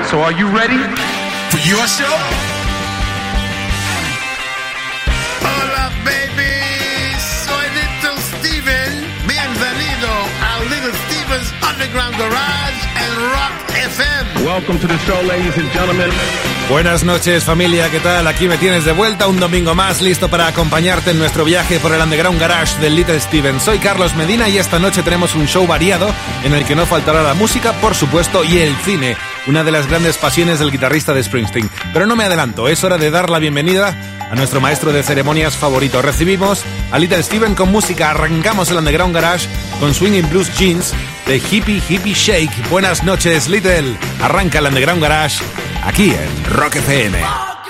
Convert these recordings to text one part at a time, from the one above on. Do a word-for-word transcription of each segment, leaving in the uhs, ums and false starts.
So are you ready? For your show? Hola, baby. Soy Little Steven. Bienvenido a Little Steven's Underground Garage and Rock F M. Welcome to the show, ladies and gentlemen. Buenas noches, familia, ¿qué tal? Aquí me tienes de vuelta un domingo más, listo para acompañarte en nuestro viaje por el Underground Garage de Little Steven. Soy Carlos Medina y esta noche tenemos un show variado en el que no faltará la música, por supuesto, y el cine, una de las grandes pasiones del guitarrista de Springsteen. Pero no me adelanto, es hora de dar la bienvenida a nuestro maestro de ceremonias favorito. Recibimos a Little Steven con música, arrancamos el Underground Garage con Swinging Blues Jeans de Hippie Hippie Shake. Buenas noches, Little. Arranca el Underground Garage aquí en Rock F M.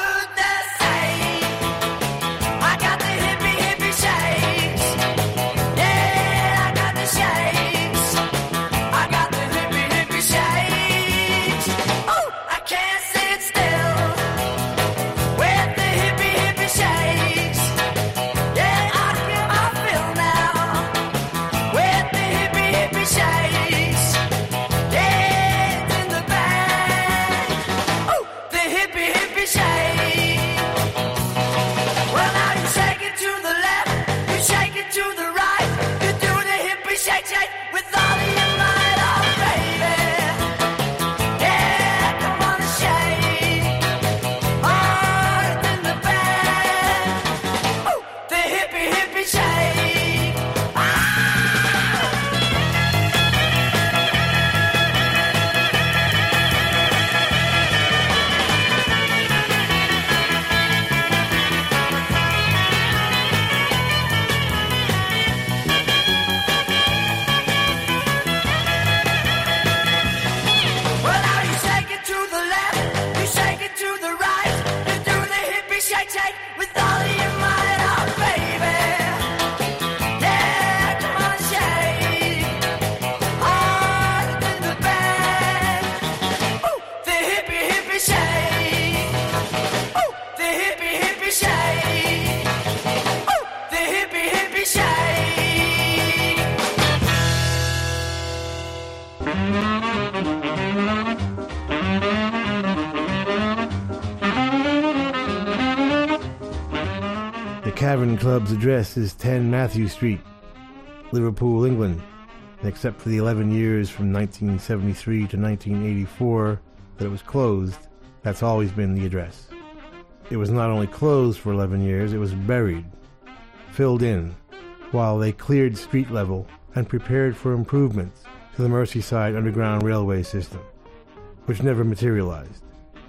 Cavern Club's address is ten Matthew Street, Liverpool, England, and except for the eleven years from nineteen seventy-three to nineteen eighty-four that it was closed, that's always been the address. It was not only closed for eleven years, it was buried, filled in, while they cleared street level and prepared for improvements to the Merseyside Underground Railway system, which never materialized.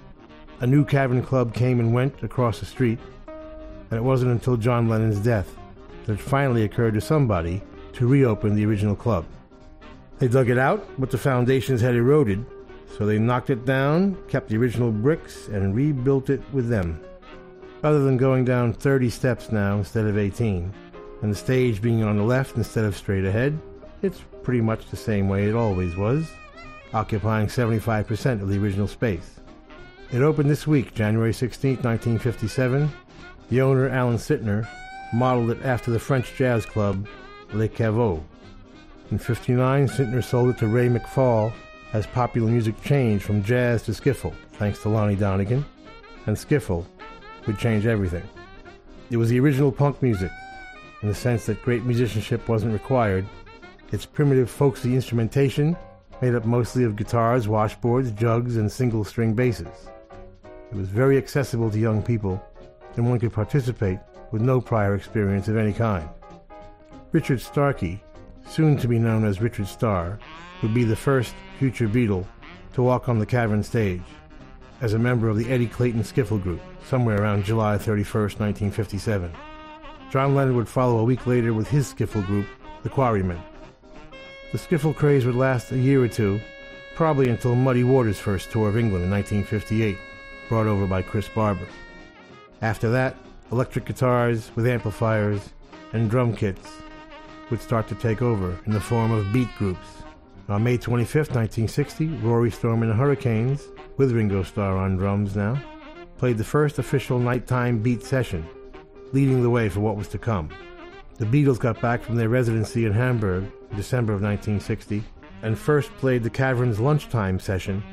A new Cavern Club came and went across the street, and it wasn't until John Lennon's death that it finally occurred to somebody to reopen the original club. They dug it out, but the foundations had eroded, so they knocked it down, kept the original bricks, and rebuilt it with them. Other than going down thirty steps now instead of eighteen, and the stage being on the left instead of straight ahead, it's pretty much the same way it always was, occupying seventy-five percent of the original space. It opened this week, January sixteenth, nineteen fifty-seven, The owner, Alan Sittner, modeled it after the French jazz club Le Caveau. In fifty-nine, Sittner sold it to Ray McFall as popular music changed from jazz to skiffle, thanks to Lonnie Donegan, and skiffle would change everything. It was the original punk music, in the sense that great musicianship wasn't required. Its primitive, folksy instrumentation, made up mostly of guitars, washboards, jugs, and single-string basses. It was very accessible to young people, and one could participate with no prior experience of any kind. Richard Starkey, soon to be known as Richard Starr, would be the first future Beatle to walk on the Cavern stage as a member of the Eddie Clayton Skiffle Group, somewhere around July thirty-first, nineteen fifty-seven. John Lennon would follow a week later with his skiffle group, the Quarrymen. The skiffle craze would last a year or two, probably until Muddy Waters' first tour of England in nineteen fifty-eight, brought over by Chris Barber. After that, electric guitars with amplifiers and drum kits would start to take over in the form of beat groups. On May twenty-fifth, nineteen sixty, Rory Storm and the Hurricanes, with Ringo Starr on drums now, played the first official nighttime beat session, leading the way for what was to come. The Beatles got back from their residency in Hamburg in December of nineteen sixty and first played the Cavern's lunchtime session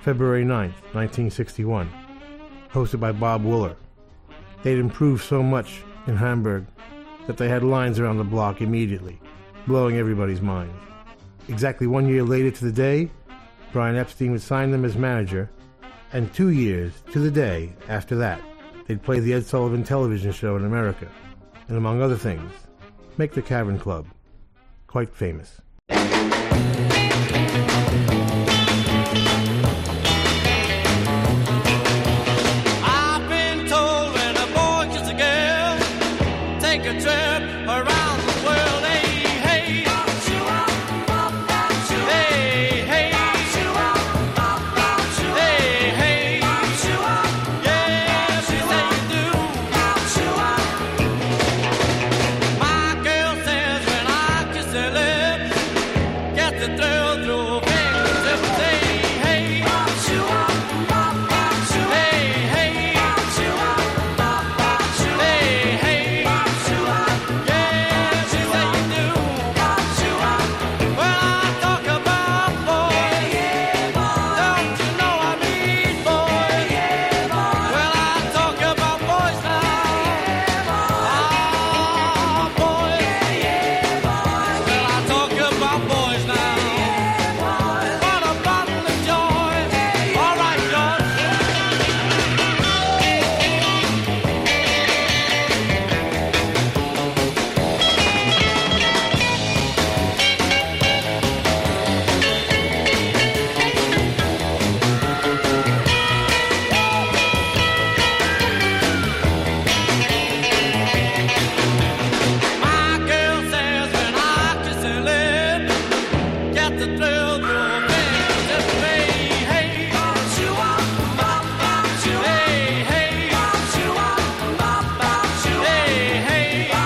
February ninth, nineteen sixty-one, hosted by Bob Wooler. They'd improved so much in Hamburg that they had lines around the block immediately, blowing everybody's minds. Exactly one year later to the day, Brian Epstein would sign them as manager, and two years to the day after that, they'd play the Ed Sullivan television show in America, and among other things, make the Cavern Club quite famous. I've been told when a boy gets a girl, take a trip around the world. Hey, hey, hey, hey, hey, hey, yes, you say you do. My girl says when I kiss her lips, get the thrill through fingertips. Hey, hey, hey, hey, hey, hey, yes, you say you do. Well, I talk about boys, don't you know I mean boys? Well, I talk about boys now. Ah, boys. Well, I talk about boys now. What a bottle of joy. All right, George. My girl says when I kiss her lips, get the thrill through fingertips. Hey, hey, hey, hey, hey, hey,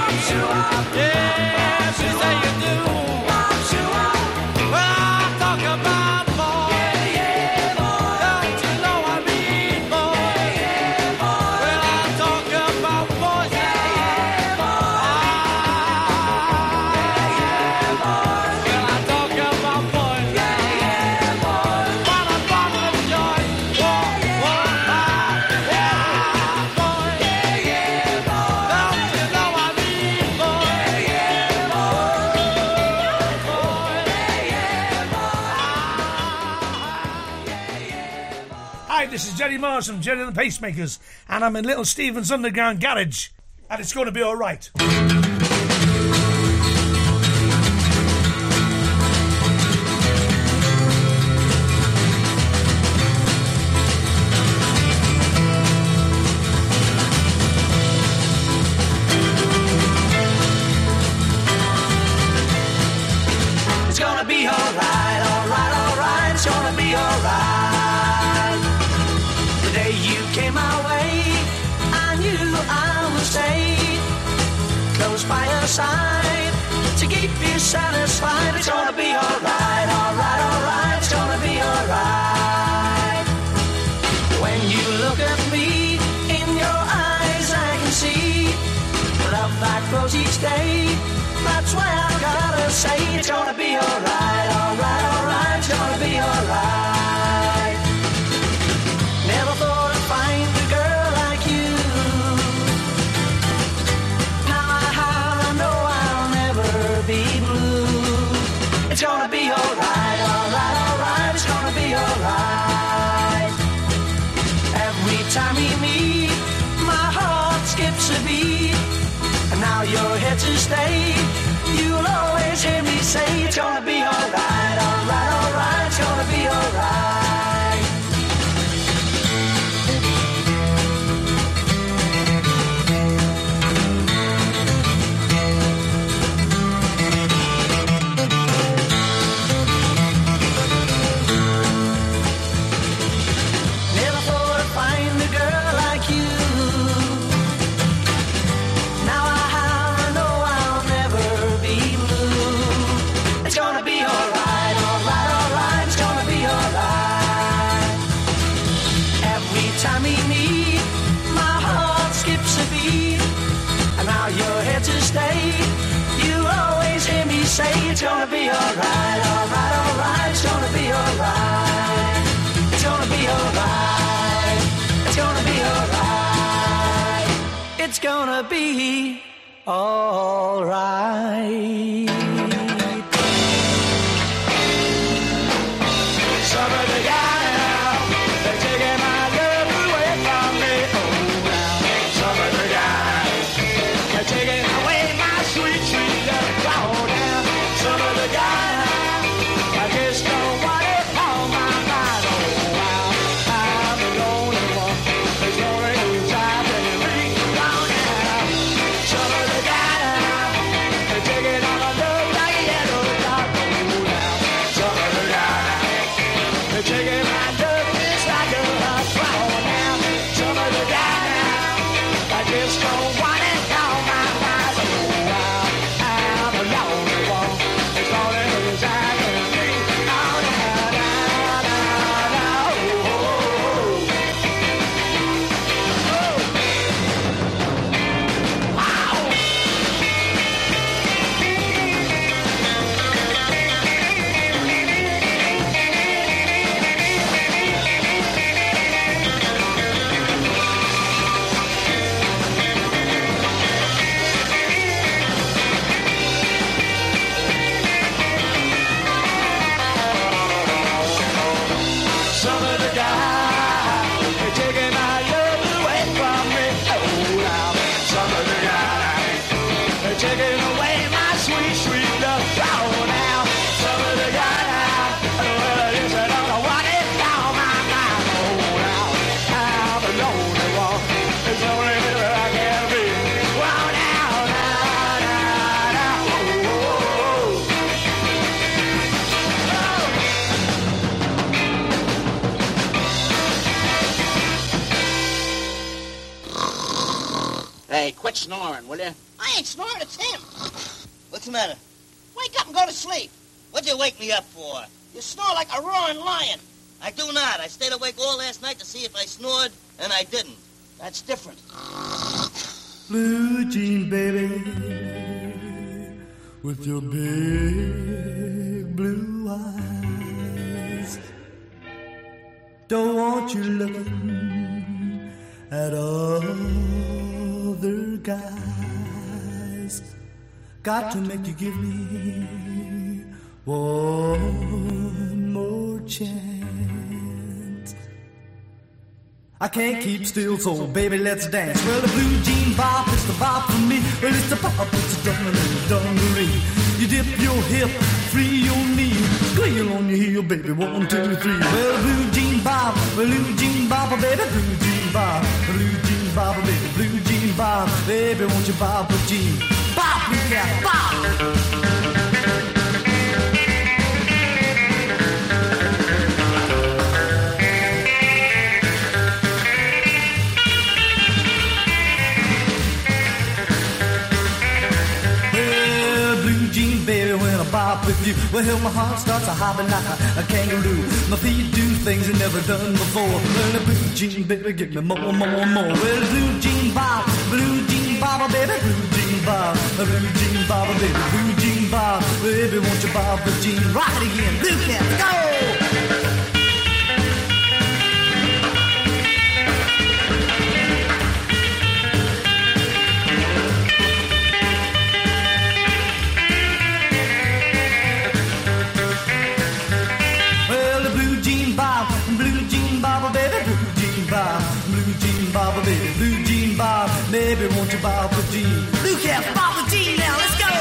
yes, you say you do. Well, I talk about boys, don't you know I mean boys? Well, I talk about boys now. Well, I talk about boys now. What a bottle of joy. Whoa, whoa, ah, yeah, boys. Don't you know I mean boys? Hi, this is Jerry Mars from Jerry and the Pacemakers, and I'm in Little Steven's Underground Garage, and it's going to be all right. It's gonna be alright, alright, alright. It's gonna be alright. The day you came my way, I knew I would stay close by your side to keep you satisfied. It's gonna be alright, alright, alright. It's gonna be alright. When you look at me, in your eyes I can see love that grows each day. That's why I gotta say it's gonna be alright, alright, alright. It's gonna be alright. Never thought I'd find a girl like you. Now I have, I know I'll never be blue. It's gonna be alright, alright, alright. It's gonna be alright. Every time we meet, my heart skips a beat. And now you're here to stay. You'll always hear me say it's gonna be alright, alright, alright. It's gonna be alright. Never thought I'd find a girl like you. Now I have, I know I'll never be blue. It's gonna be alright, alright, alright. It's gonna be alright. Every time we meet, my heart skips a beat. And now you're here to stay. You always hear me say it's gonna be alright, alright, alright. It's gonna be alright. It's gonna be gonna be alright. It's gonna be alright. Some of the guys now, they're taking my love away from me. Oh, now, some of the guys, they're taking away my sweet, sweet love. Oh, now, some of the guys, I just don't want it on my mind. Oh, wow, I'm the only one that's gonna inside and me. Oh, now, some of the guys, they're taking all my love like a yellow dot. Oh, now, some of the guys, they're taking my love just like a hot flower now. Some of the guys now, I just don't want it on my mind. Oh, wow, I'm the only one that's gonna inside and me. Oh, now, now, now, now, oh, oh, oh. Wow. Some of the guys, they're taking my love away from me. Oh, now, some of the guys, they're taking away my sweet, sweet love. Oh, now, some of the guys, well, I just don't know what is on my mind. Oh, now, I'm the only one. There's only where I can be. Well, now, now, now, now, oh, oh, oh. Hey, quit snoring, will you? I ain't snoring, it's him. What's the matter? Wake up and go to sleep. What'd you wake me up for? You snore like a roaring lion. I do not. I stayed awake all last night to see if I snored, and I didn't. That's different. Blue jean baby, with your big blue eyes. Don't want you looking at other guys. Got to make you give me one more chance. I can't keep still, so baby, let's dance. Well, the blue jean bop is the bop for me. Well, it's the bop, it's the dungaree, dungaree. You dip your hip, free your knee, squeal on your heel, baby, one, two, three. Well, blue jean bop, blue jean bop, baby, blue jean bop, blue jean bop, baby, blue jean bop, baby, won't you bop a jean? Bop, you cat, bop! Bop with you. Well, my heart starts a hopping like a, a kangaroo. My feet do things I've never done before. Well, the blue jean, baby, give me more, more, more. Well, blue jean bop, blue jean bop, baby, blue jean bop, blue jean bop, baby, blue jean bop, baby, won't you bop a jean? Rock it again, blue cat, go! Baby, blue jean bob, baby, won't you bob a jean? Blue cat, bob a jean now, let's go!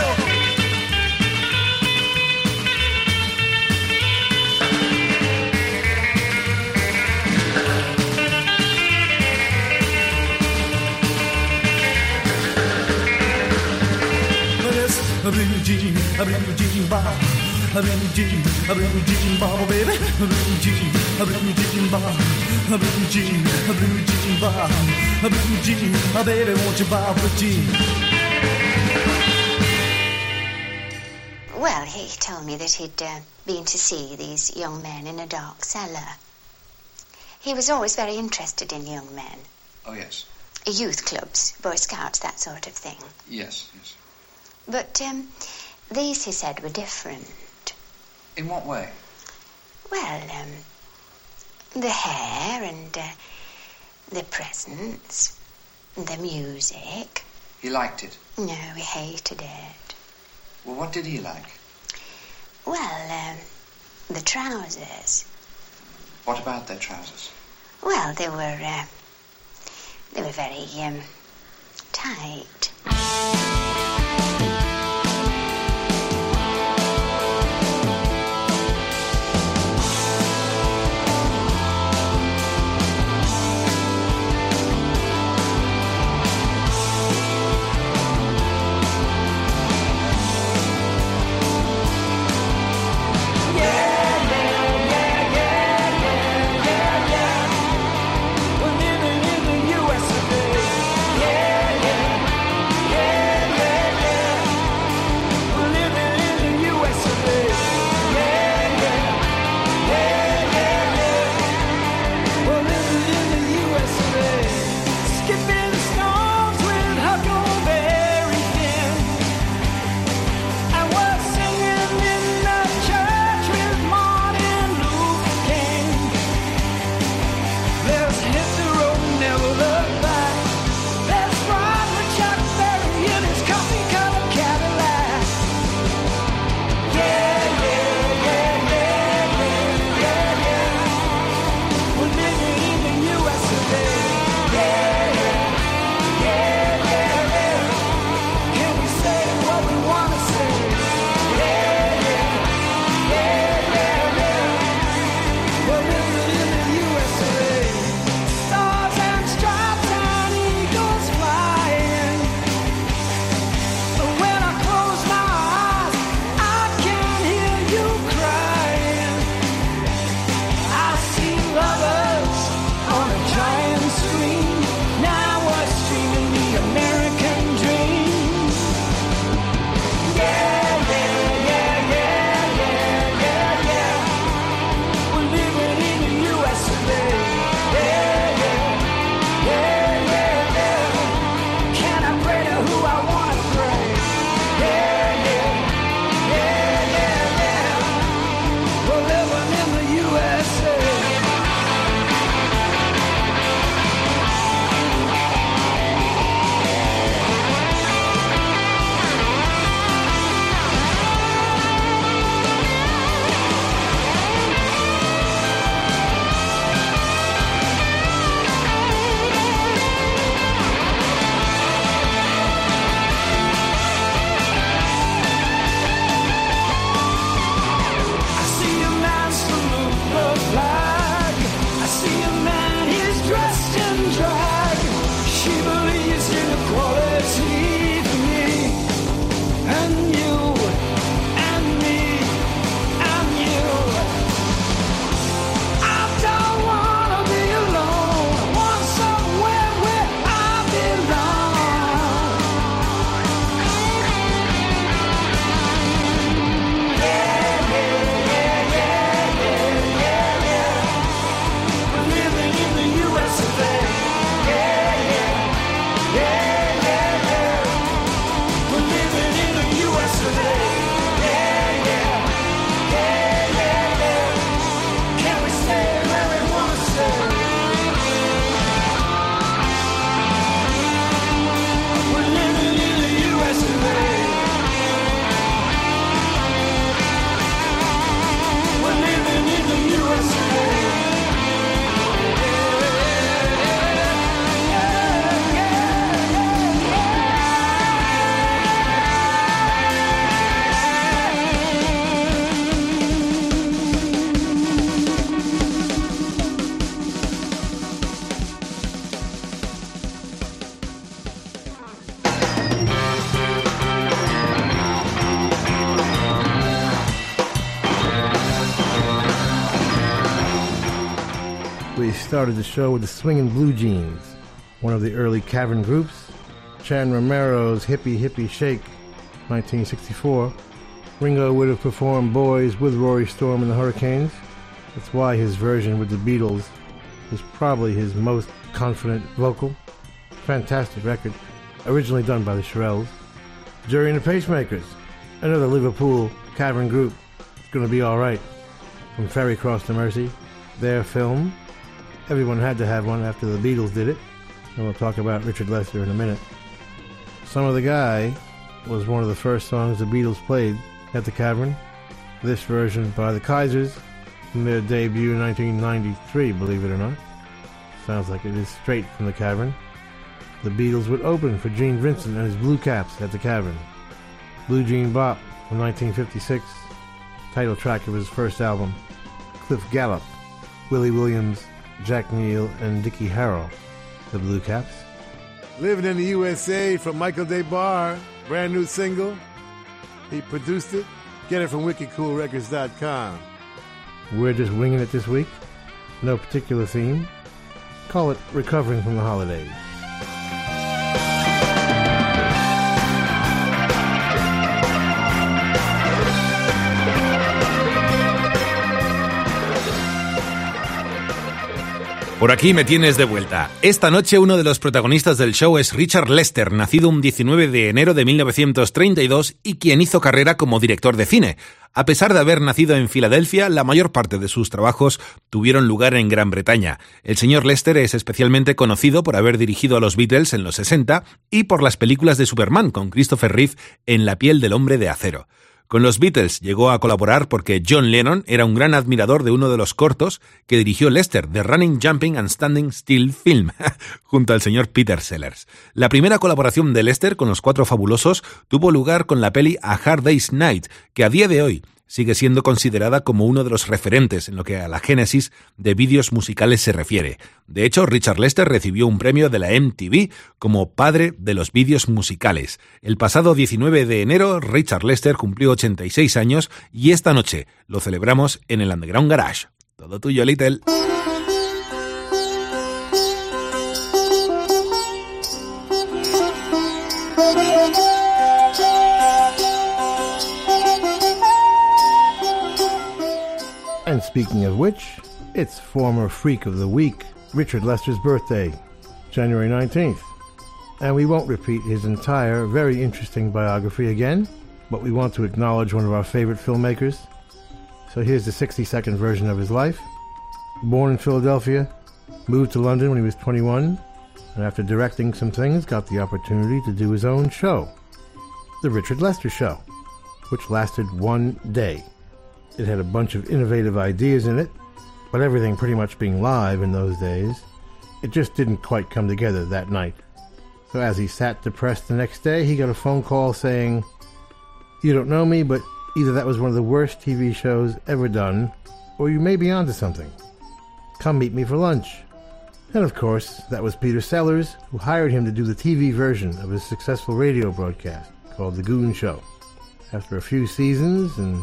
A blue jean, a blue jean bob, a blue jean, a blue jean bob, baby, a blue jean, a blue jean bob, a blue jean, a blue jean bob, a blue jean, a baby, won't you bob a jean? Well, he told me that he'd uh, been to see these young men in a dark cellar. He was always very interested in young men. Oh, yes. Youth clubs, Boy Scouts, that sort of thing. Yes, yes. But um, these, he said, were different. In what way? Well, um, the hair and uh, the presents, the music. He liked it? No, he hated it. Well, what did he like? Well, um, the trousers. What about their trousers? Well, they were, uh, they were very, um, tight. We started the show with the Swingin' Blue Jeans, one of the early Cavern groups. Chan Romero's Hippie Hippie Shake, nineteen sixty-four. Ringo would have performed Boys with Rory Storm and the Hurricanes. That's why his version with the Beatles is probably his most confident vocal. Fantastic record, originally done by the Shirelles. Jury and the Pacemakers, another Liverpool Cavern group. It's gonna be alright. From Ferry Cross to Mercy, their film, Everyone had to have one after the Beatles did it, and we'll talk about Richard Lester in a minute. Some of the Guy was one of the first songs the Beatles played at the Cavern. This version by the Kaisers from their debut in nineteen ninety-three, believe it or not. Sounds like it is straight from the Cavern. The Beatles would open for Gene Vincent and his Blue Caps at the Cavern. Blue Jean Bop from nineteen fifty-six, title track of his first album. Cliff Gallup, Willie Williams, Jack Neal, and Dickie Harrell, the Blue Caps. Living in the U S A from Michael DeBar, brand new single. He produced it. Get it from wicked cool records dot com. We're just winging it this week. No particular theme. Call it Recovering from the Holidays. Por aquí me tienes de vuelta. Esta noche uno de los protagonistas del show es Richard Lester, nacido un diecinueve de enero de mil novecientos treinta y dos y quien hizo carrera como director de cine. A pesar de haber nacido en Filadelfia, la mayor parte de sus trabajos tuvieron lugar en Gran Bretaña. El señor Lester es especialmente conocido por haber dirigido a los Beatles en los sesenta y por las películas de Superman con Christopher Reeve en La piel del hombre de acero. Con los Beatles llegó a colaborar porque John Lennon era un gran admirador de uno de los cortos que dirigió Lester, The Running, Jumping and Standing Still Film, junto al señor Peter Sellers. La primera colaboración de Lester con los Cuatro Fabulosos tuvo lugar con la peli A Hard Day's Night, que a día de hoy sigue siendo considerada como uno de los referentes en lo que a la génesis de vídeos musicales se refiere. De hecho, Richard Lester recibió un premio de la M T V como padre de los vídeos musicales. El pasado diecinueve de enero, Richard Lester cumplió ochenta y seis años y esta noche lo celebramos en el Underground Garage. Todo tuyo, Little. And speaking of which, it's former Freak of the Week, Richard Lester's birthday, January nineteenth. And we won't repeat his entire, very interesting biography again, but we want to acknowledge one of our favorite filmmakers. So here's the sixty-second version of his life. Born in Philadelphia, moved to London when he was twenty-one, and after directing some things, got the opportunity to do his own show, The Richard Lester Show, which lasted one day. It had a bunch of innovative ideas in it, but everything pretty much being live in those days, it just didn't quite come together that night. So as he sat depressed the next day, he got a phone call saying, "You don't know me, but either that was one of the worst T V shows ever done, or you may be onto something. Come meet me for lunch." And of course, that was Peter Sellers, who hired him to do the T V version of his successful radio broadcast called The Goon Show. After a few seasons and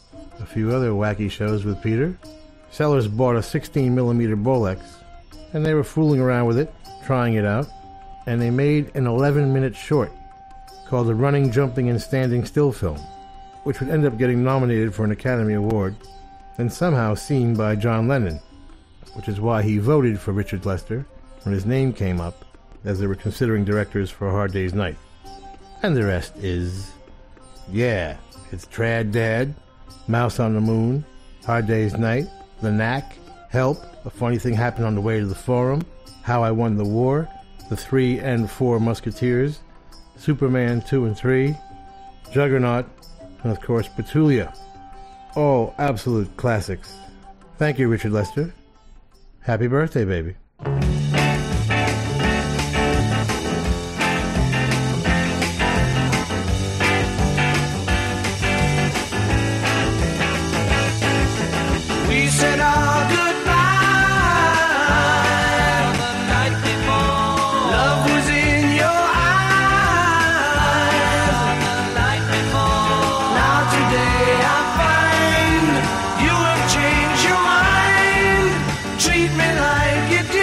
a few other wacky shows with Peter, Sellers bought a sixteen millimeter Bolex, and they were fooling around with it, trying it out, and they made an eleven minute short called The Running, Jumping, and Standing Still Film, which would end up getting nominated for an Academy Award, and somehow seen by John Lennon, which is why he voted for Richard Lester when his name came up as they were considering directors for A Hard Day's Night. And the rest is, yeah, it's Trad Dad, Mouse on the Moon, Hard Day's Night, The Knack, Help, A Funny Thing Happened on the Way to the Forum, How I Won the War, The Three and Four Musketeers, Superman two and three, Juggernaut, and of course Petulia. All absolute classics. Thank you, Richard Lester. Happy birthday, baby. We said our goodbye the night before. Love was in your eyes the night before. Now today I find you have changed your mind. Treat me like you did.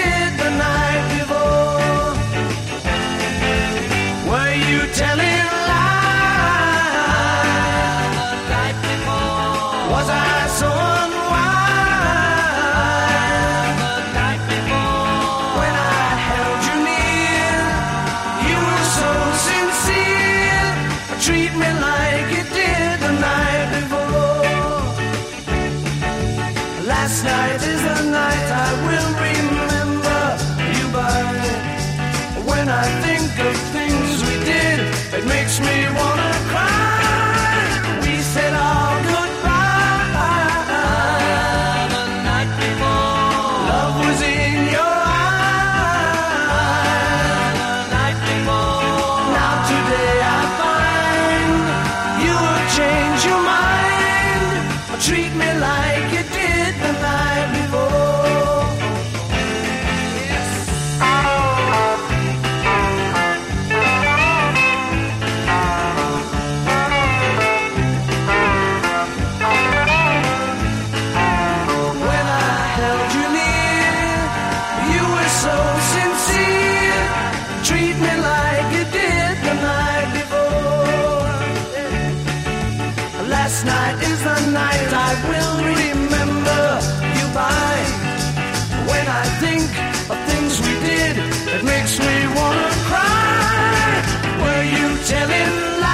Tonight is the night I will remember you by. When I think of things we did, it makes me wanna cry. Were you telling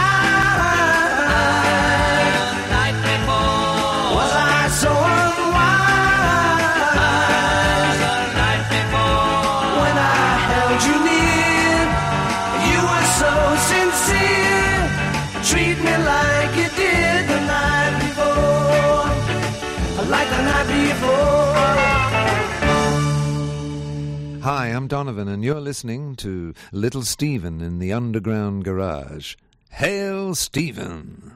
lies the night before? Was I so unwise the night before? When I held you near, you were so sincere. Treat me like you did the night before, like the night before. Hi, I'm Donovan, and you're listening to Little Steven in the Underground Garage. Hail, Stephen!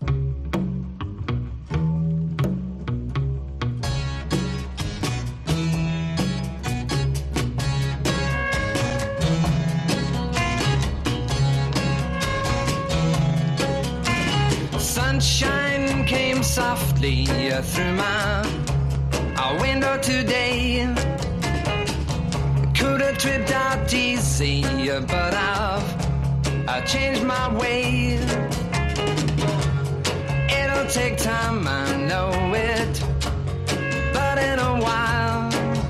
Sunshine came softly through my our window today. Could have tripped out easy, but I've I changed my way. It'll take time, I know it, but in a while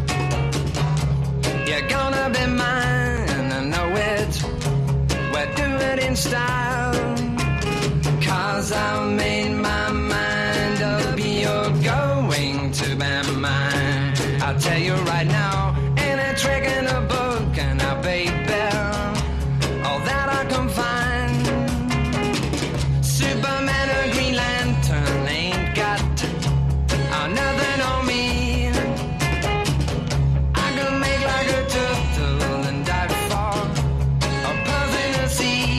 you're gonna be mine, I know it. We'll do it in style, 'cause I made my mind up, you're going to be mine. I'll tell you right now, ain't a trick in a book, and I baby, all that I can find. Superman or Green Lantern ain't got uh, nothing on me. I can make like a turtle and dive for a puff in the sea.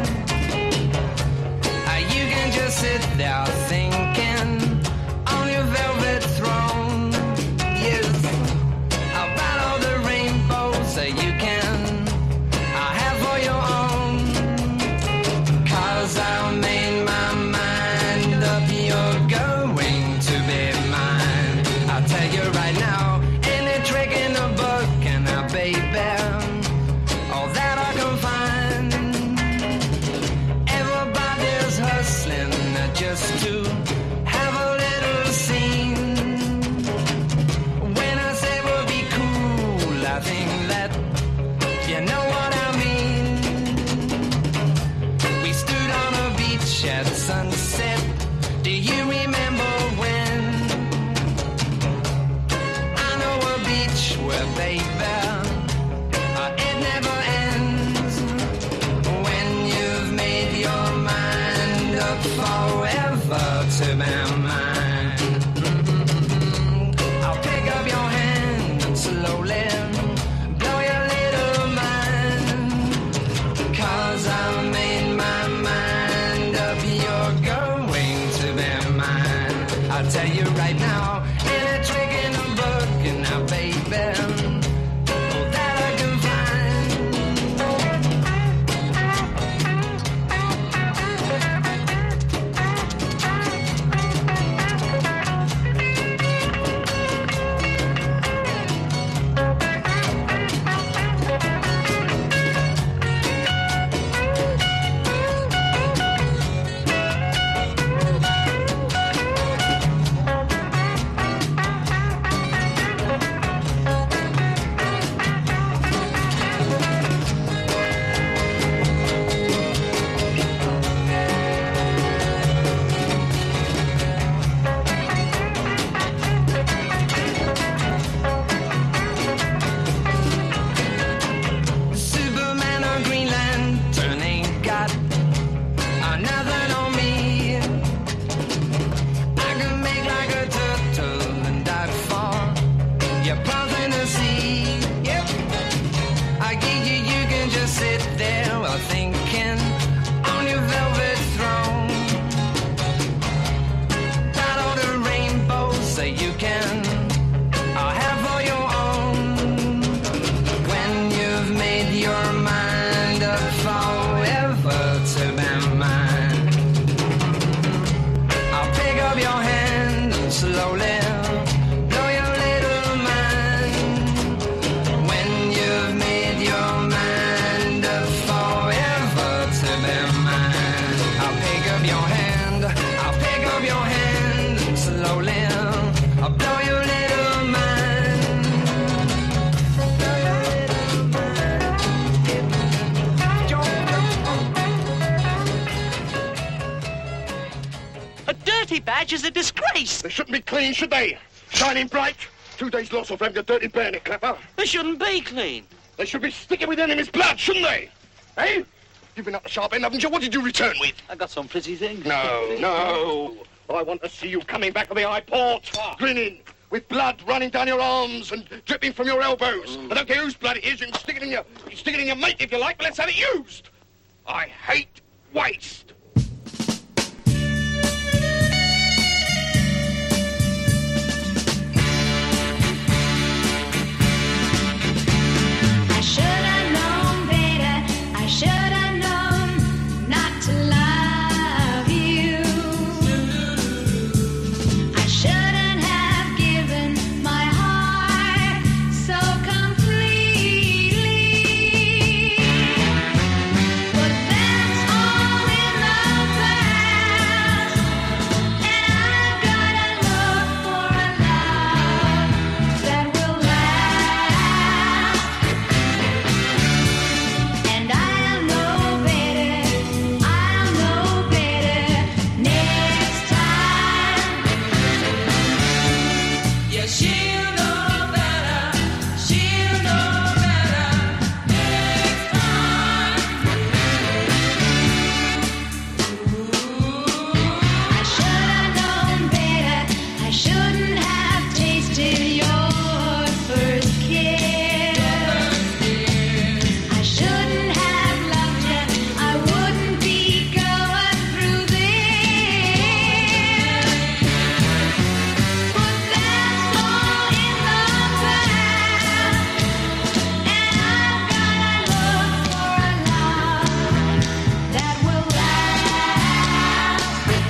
Uh, you can just sit there thinking on your velvet throne. Yes, about all the rainbows that you can I have for your own. 'Cause I made my mind up, you're going to be mine. I'll tell you right now, ain't a trick in the book, and I baby, all that I can find. Everybody's hustling just to have a little scene. When I say we'll be cool, I think that you know what I mean. We stood on a beach at sunset. Do you remember when? I know a beach where, baby, uh, it never ends. When you've made your mind up forever to be mine. I'll pick up your hand and slowly blow your little mind. 'Cause I made my mind up, you're going to be mine. I'll tell you right now, ain't a trick in a book, and now baby, all that I can find. A dirty badge is a disgrace. They shouldn't be clean, should they? Shining bright. Two days loss of having a dirty bayonet clapper. They shouldn't be clean. They should be sticking with enemy's blood, shouldn't they? Eh? You've been up the sharp end, haven't you? What did you return with? I got some pretty things. No, no. I want to see you coming back to the high port, grinning, with blood running down your arms and dripping from your elbows. Mm. I don't care whose blood it is. You can stick it in your, you can stick it in your mate if you like, but let's have it used. I hate waste. I should have known better. I should have known not to love you. I shouldn't have given my heart so completely. But that's all in the past, and I've gotta look for a love that will last. And I'll know better, I'll know better next time. Yeah, she'll know better, she'll know better next time. I should have known better, I shouldn't have tasted your first kiss. I shouldn't have loved you, I wouldn't be going through this. But that's all in the past, and I've gotta look for a love that will last.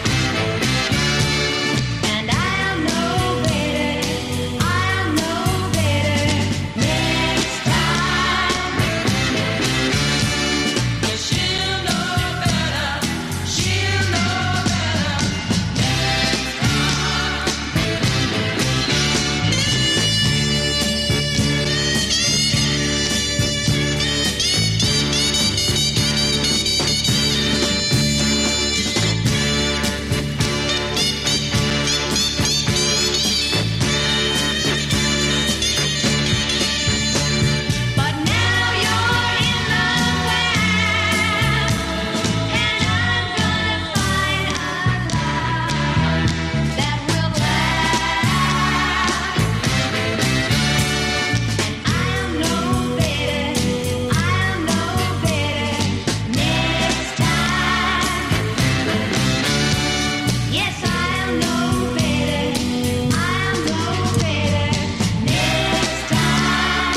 And I'll know better, I'll know better next time. Yeah, she'll know better, she'll know better next But now you're in the past, and I'm gonna find a love that will last. And I'll know better, I'll know better next time. Yes, I'll know better, I'll know better next time.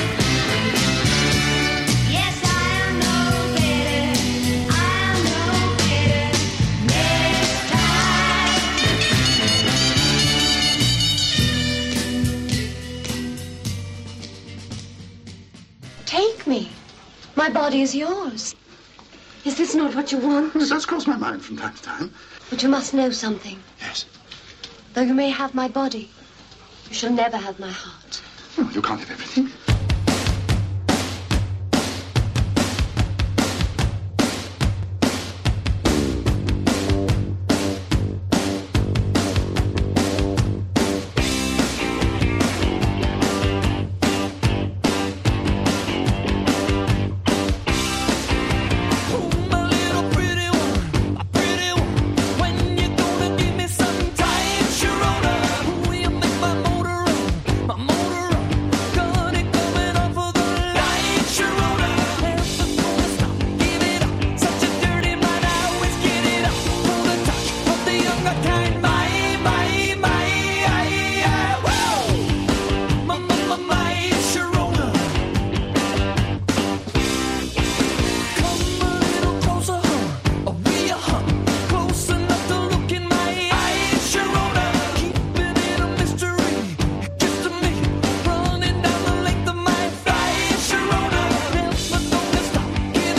Yes, I'll know better, I'll know better next time. Take me. My body is yours. Is this not what you want? It does cross my mind from time to time. But you must know something. Yes. Though you may have my body, you shall never have my heart. Oh, you can't have everything.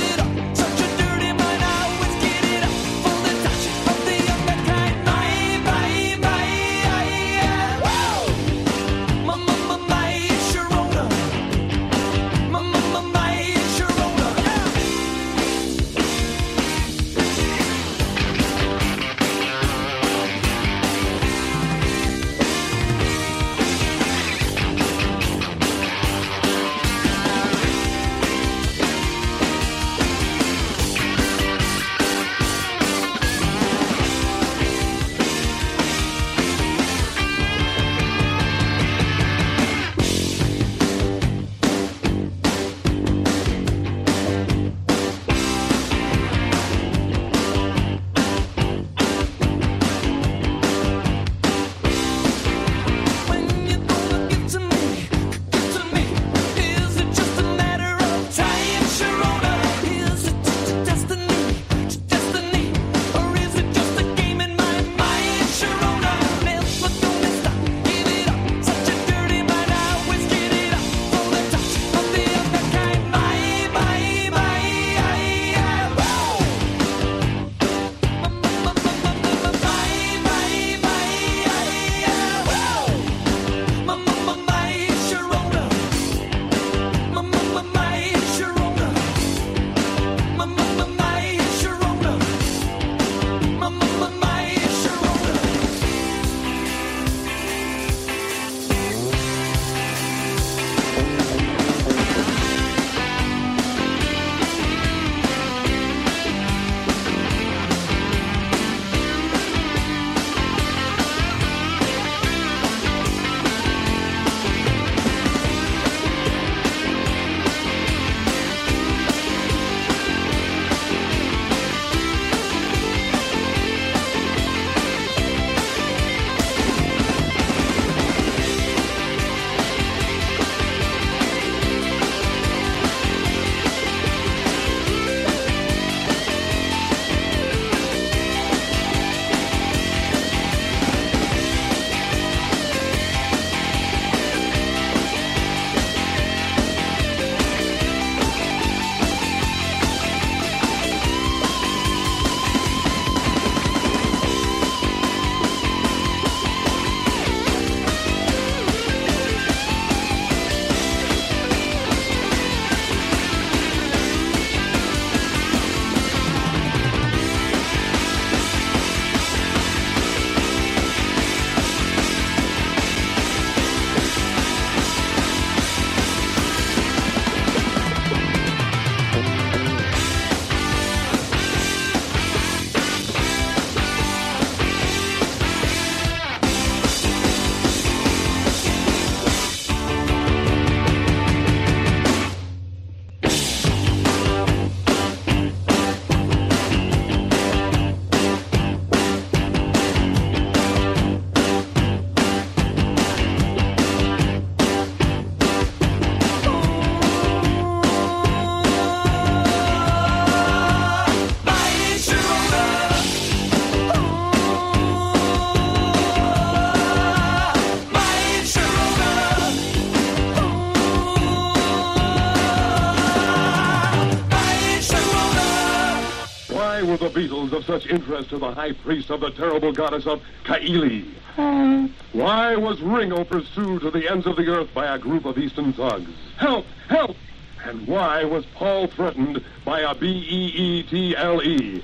Bye. Beatles of such interest to the high priest of the terrible goddess of Kaili? Why was Ringo pursued to the ends of the earth by a group of Eastern thugs? Help! Help! And why was Paul threatened by a B E E T L E?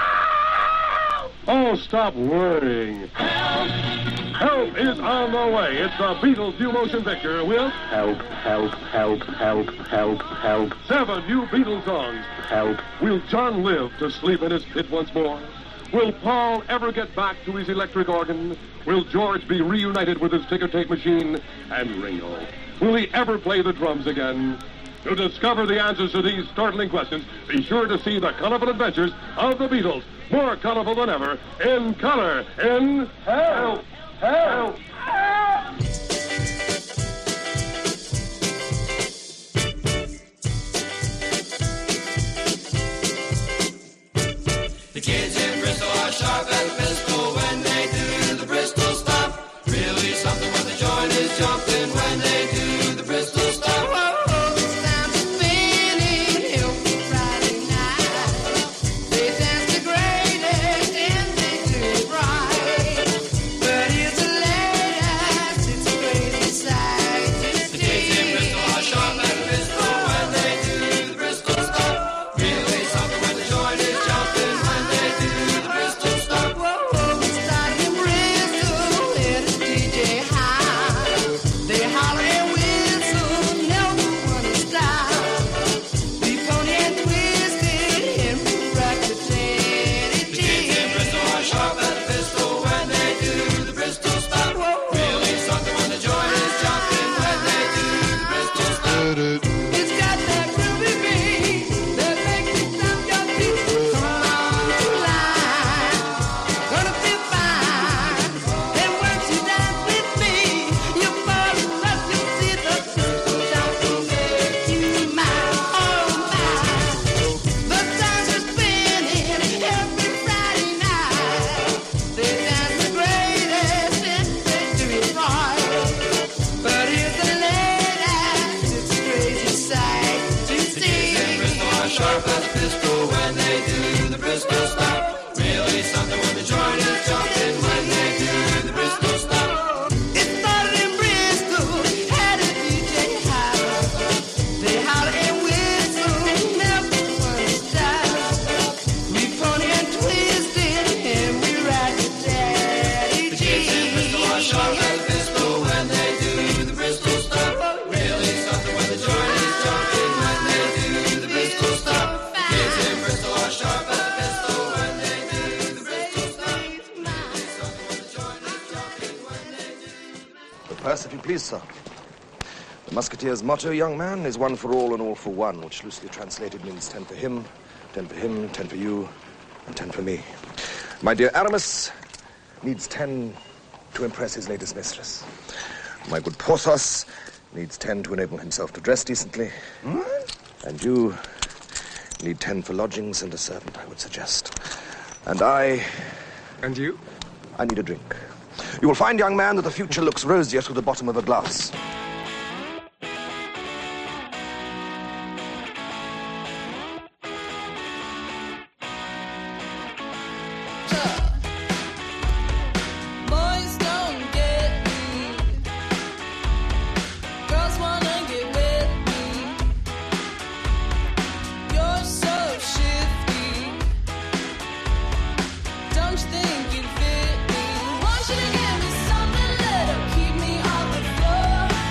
Oh, stop worrying. Help! Help is on the way. It's the Beatles New Motion Picture with Help, Help, Help, Help, Help, Help. Seven new Beatles songs. Help. Will John live to sleep in his pit once more? Will Paul ever get back to his electric organ? Will George be reunited with his ticker tape machine? And Ringo, will he ever play the drums again? To discover the answers to these startling questions, be sure to see the colorful adventures of the Beatles, more colorful than ever, in color, in Help! Help! Help! The kids in Bristol are sharp as a pistol when they do the Bristol stomp. Really something when the joint is jumping when they do the Bristol stomp. Whoa, whoa, it's time to spin it, help me Friday night. They dance the greatest and they do it right. But it's a late ass, it's a crazy sight to see. The kids in Bristol are sharp as a pistol when they do the Bristol stomp. Really something when the joint is jumping when they do the Bristol stomp. Whoa, whoa, it started in Bristol, let us D J high. They holler and whistle, never wanna stop. We pony and twisted and we rock the teddy. The kids in Bristol are sharp as a pistol when they do the Bristol stomp. Really something when the joint is jumping when they do the Bristol stomp. It's got that groovy beat that makes you stomp your feet. Come on to line, gonna feel fine. And once you dance with me, you fall in love, you see the Bristol stomp will make you mine. Oh my, the times are spinning every Friday night. They dance the greatest and they do it right. But it's a late ass, it's a crazy sight to see. The kids in Bristol are sharp as a pistol when they do the Bristol stomp. Really something when the joint is jumping when they do the Bristol stomp. It started in Bristol, had a D J high. They holler and whistle, never wanna stop. We pony and twisted and we ride the daddy. The kids in Bristol are sharp as a pistol when they do the Bristol stomp. Really something when the joint is jumping when they do the Bristol stomp. The kids in Bristol are sharp as a pistol when they do the Bristol stomp. Really something when the joint is jumping when they do. The purse, if you please, sir. The Musketeers' motto, young man, is one for all and all for one, which loosely translated means ten for him, ten for him, ten for you, and ten for me. My dear Aramis needs ten to impress his latest mistress. My good Porthos needs ten to enable himself to dress decently. And you need ten for lodgings and a servant, I would suggest. And I... And you? I need a drink. You will find, young man, that the future looks rosier through the bottom of a glass. Boys don't get me. Girls wanna get with me. You're so shifty. Don't you think you fit me? Want you to give me something little, keep me on the floor.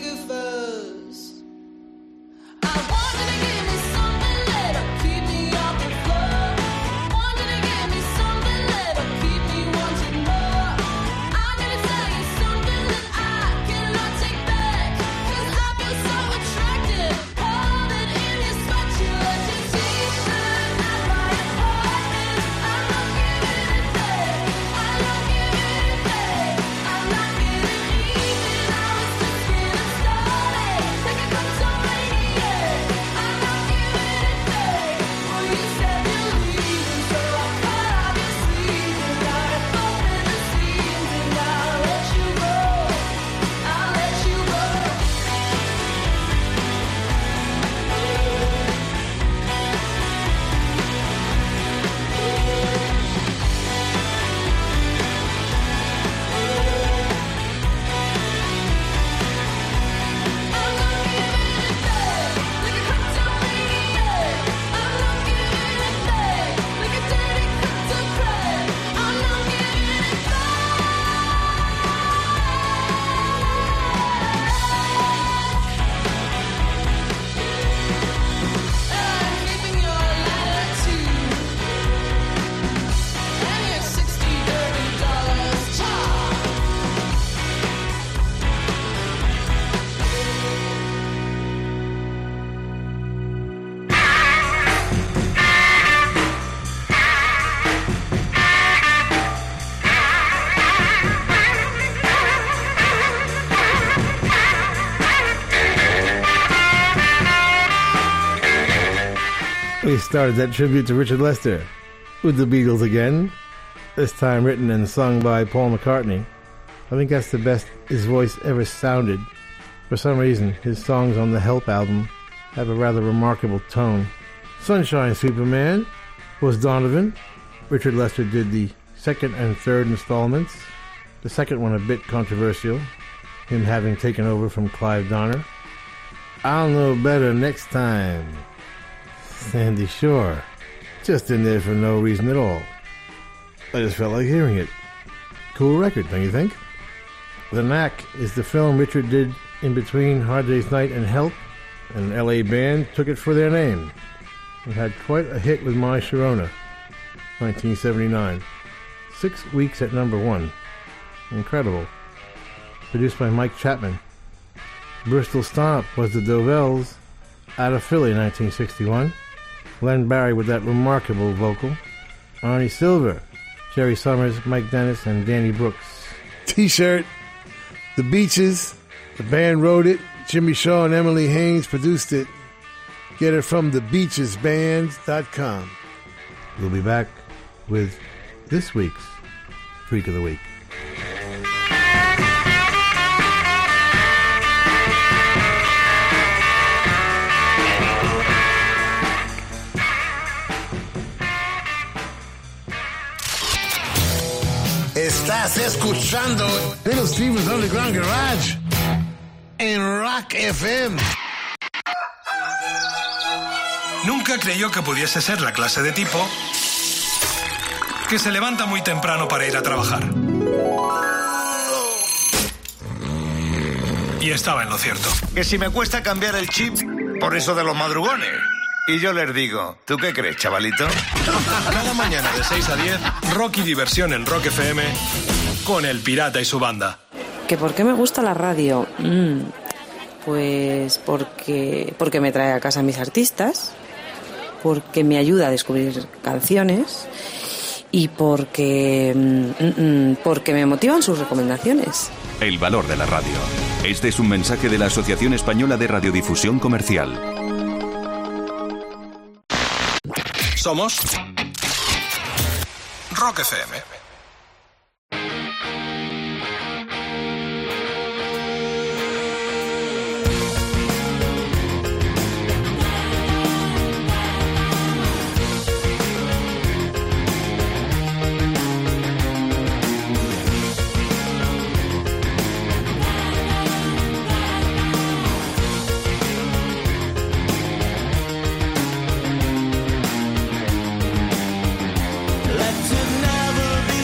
We started that tribute to Richard Lester with the Beatles again, this time written and sung by Paul McCartney. I think that's the best his voice ever sounded. For some reason, his songs on the Help album have a rather remarkable tone. Sunshine Superman was Donovan. Richard Lester did the second and third installments. The second one a bit controversial, him having taken over from Clive Donner. I'll Know Better Next Time. Sandy Shore. Just in there for no reason at all. I just felt like hearing it. Cool record, don't you think? The Knack is the film Richard did in between Hard Day's Night and Help, and an L A band took it for their name. It had quite a hit with My Sharona, nineteen seventy-nine. Six weeks at number one. Incredible. Produced by Mike Chapman. Bristol Stomp was the Dovells out of Philly, nineteen sixty-one. Len Barry with that remarkable vocal. Arnie Silver, Jerry Summers, Mike Dennis, and Danny Brooks. T-shirt, The Beaches, the band wrote it. Jimmy Shaw and Emily Haynes produced it. Get it from the beaches band dot com. We'll be back with this week's Freak of the Week. Estás escuchando Little Steven's Underground Garage en Rock F M. Nunca creyó que pudiese ser la clase de tipo que se levanta muy temprano para ir a trabajar. Y estaba en lo cierto. Que si me cuesta cambiar el chip por eso de los madrugones. Y yo les digo, ¿tú qué crees, chavalito? Cada mañana de seis a diez, rock y diversión en Rock F M con El Pirata y su banda. ¿Que por qué me gusta la radio? Mm, pues porque, porque me trae a casa a mis artistas, porque me ayuda a descubrir canciones y porque, mm, mm, porque me motivan sus recomendaciones. El valor de la radio. Este es un mensaje de la Asociación Española de Radiodifusión Comercial. Somos Rock F M. Let it never be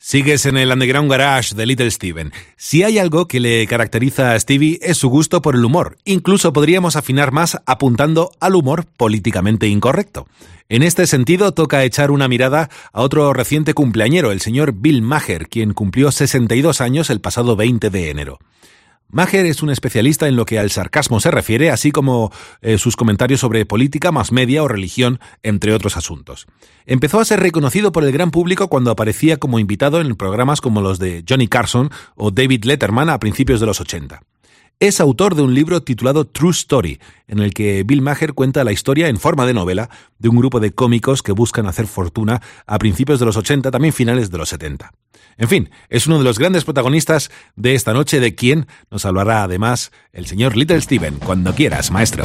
Sigues en el Underground Garage de Little Steven. Si hay algo que le caracteriza a Stevie es su gusto por el humor. Incluso podríamos afinar más apuntando al humor políticamente incorrecto. En este sentido, toca echar una mirada a otro reciente cumpleañero, el señor Bill Maher, quien cumplió sesenta y dos años el pasado veinte de enero. Maher es un especialista en lo que al sarcasmo se refiere, así como eh, sus comentarios sobre política, mass media o religión, entre otros asuntos. Empezó a ser reconocido por el gran público cuando aparecía como invitado en programas como los de Johnny Carson o David Letterman a principios de los ochenta. Es autor de un libro titulado True Story, en el que Bill Maher cuenta la historia en forma de novela de un grupo de cómicos que buscan hacer fortuna a principios de los ochenta, también finales de los setenta. En fin, es uno de los grandes protagonistas de esta noche, de quien nos hablará además el señor Little Steven. Cuando quieras, maestro.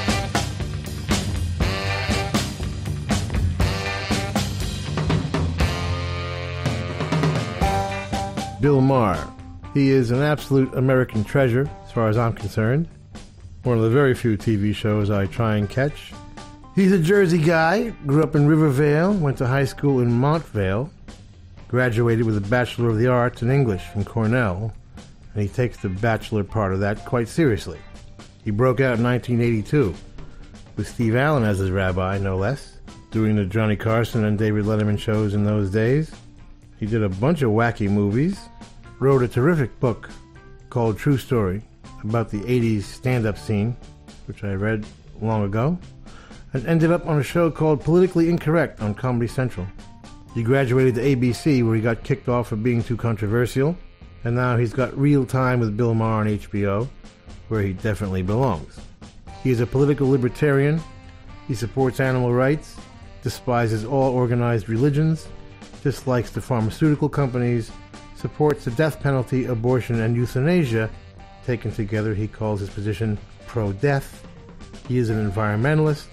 Bill Maher. He is an absolute American treasure, as far as I'm concerned. One of the very few T V shows I try and catch. He's a Jersey guy, grew up in Rivervale, went to high school in Montvale, graduated with a Bachelor of the Arts in English from Cornell, and he takes the bachelor part of that quite seriously. He broke out in nineteen eighty-two, with Steve Allen as his rabbi, no less, doing the Johnny Carson and David Letterman shows in those days. He did a bunch of wacky movies, wrote a terrific book called True Story about the eighties stand-up scene, which I read long ago, and ended up on a show called Politically Incorrect on Comedy Central. He graduated to A B C, where he got kicked off for being too controversial, and now he's got Real Time with Bill Maher on H B O, where he definitely belongs. He is a political libertarian. He supports animal rights, despises all organized religions, dislikes the pharmaceutical companies, supports the death penalty, abortion, and euthanasia. Taken together, he calls his position pro-death. He is an environmentalist.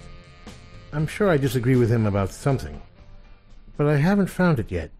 I'm sure I disagree with him about something, but I haven't found it yet.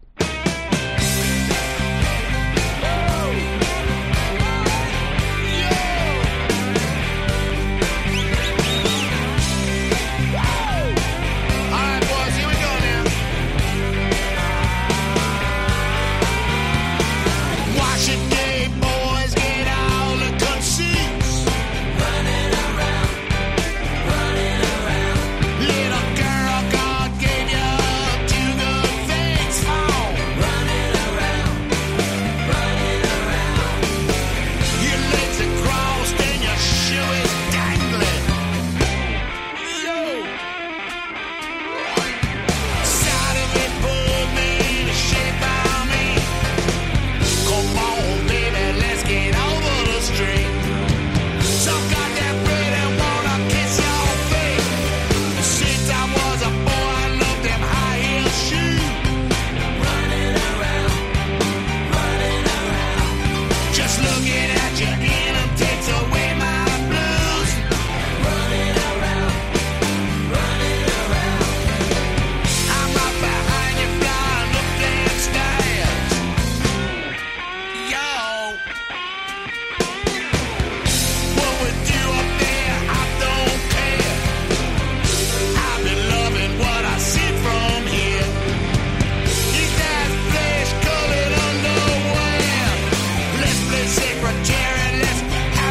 Secretary, let's have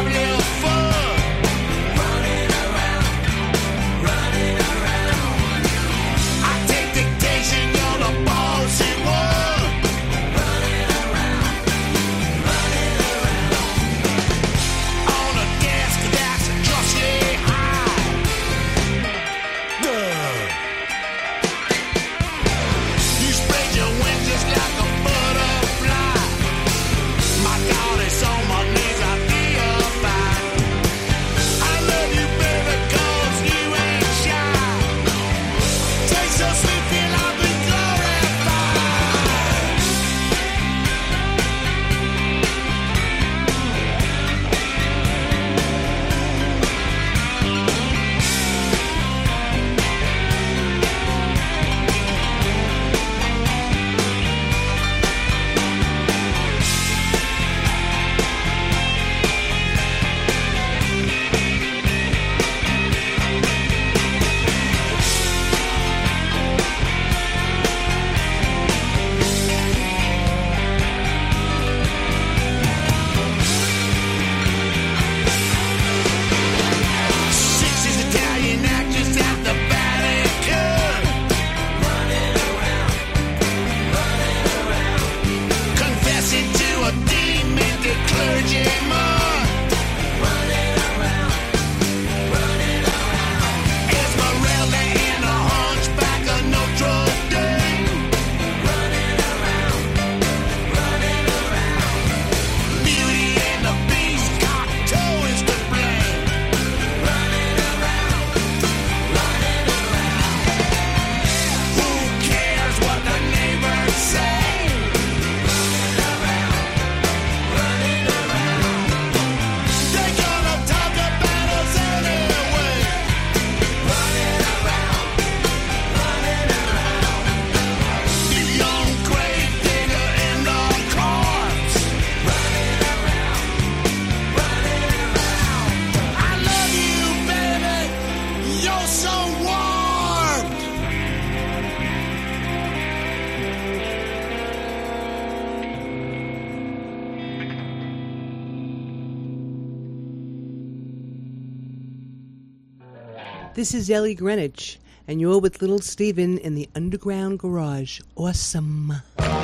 This is Ellie Greenwich, and you're with Little Steven in the Underground Garage. Awesome.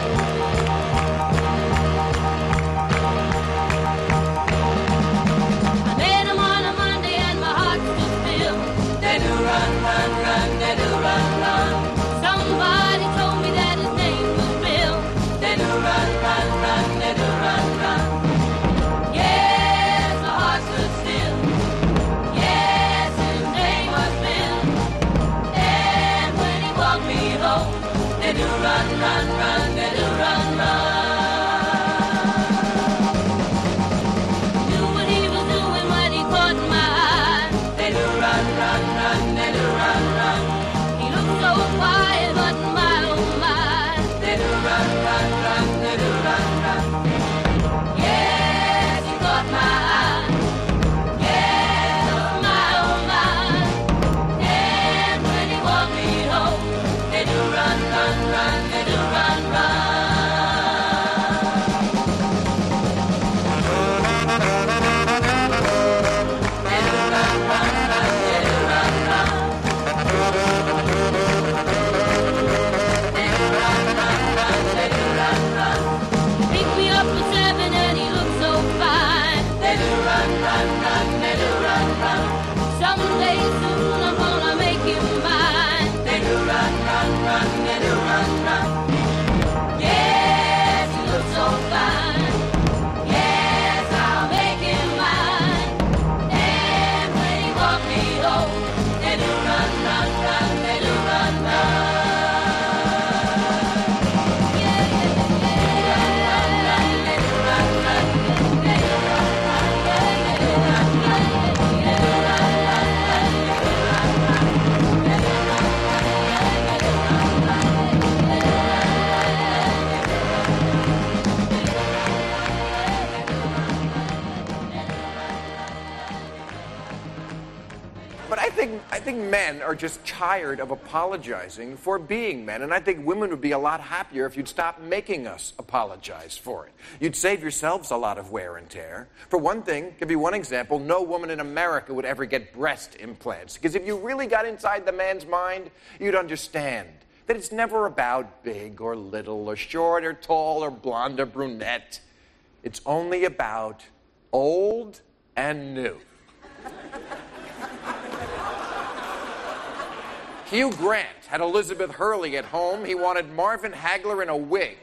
I think men are just tired of apologizing for being men, and I think women would be a lot happier if you'd stop making us apologize for it. You'd save yourselves a lot of wear and tear. For one thing, give you one example, no woman in America would ever get breast implants, because if you really got inside the man's mind, you'd understand that it's never about big or little or short or tall or blonde or brunette. It's only about old and new. Hugh Grant had Elizabeth Hurley at home. He wanted Marvin Hagler in a wig.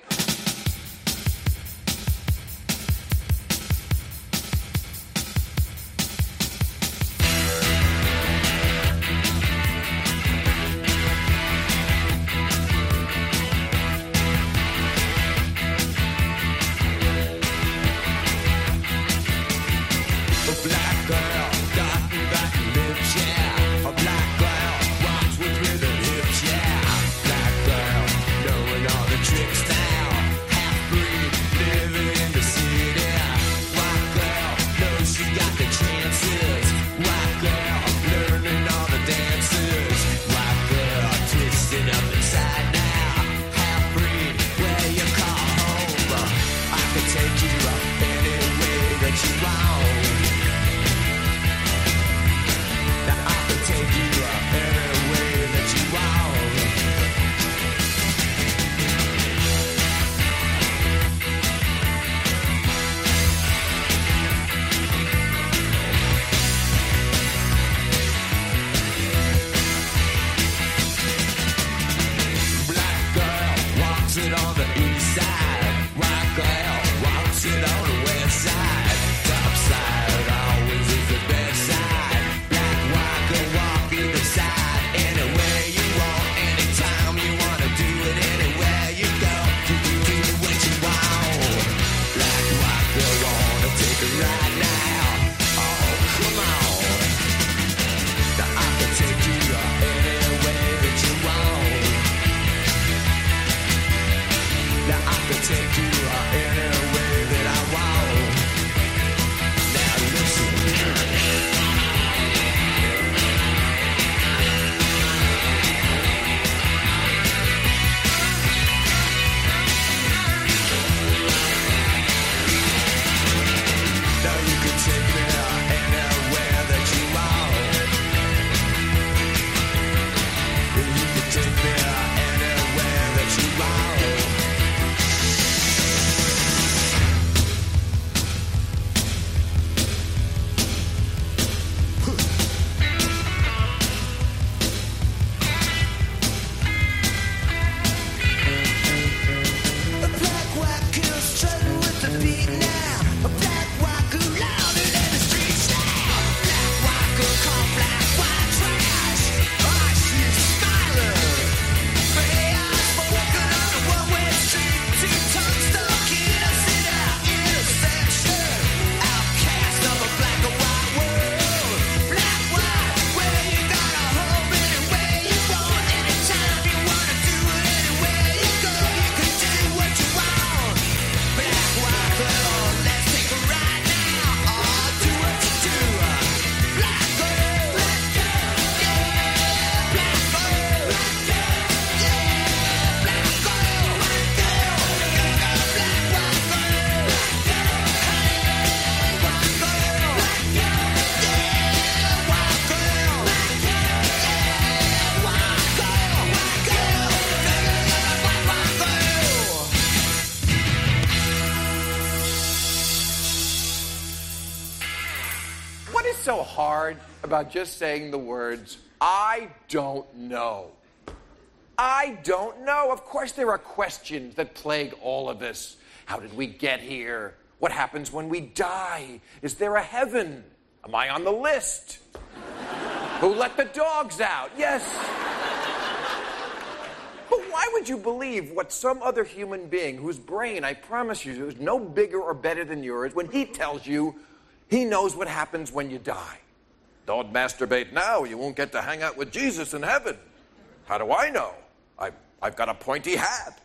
Walks it on the west side, top side. What is so hard about just saying the words, I don't know? I don't know. Of course there are questions that plague all of us. How did we get here? What happens when we die? Is there a heaven? Am I on the list? Who let the dogs out? Yes. But why would you believe what some other human being, whose brain, I promise you, is no bigger or better than yours, when he tells you he knows what happens when you die? Don't masturbate now. You won't get to hang out with Jesus in heaven. How do I know? I, I've got a pointy hat.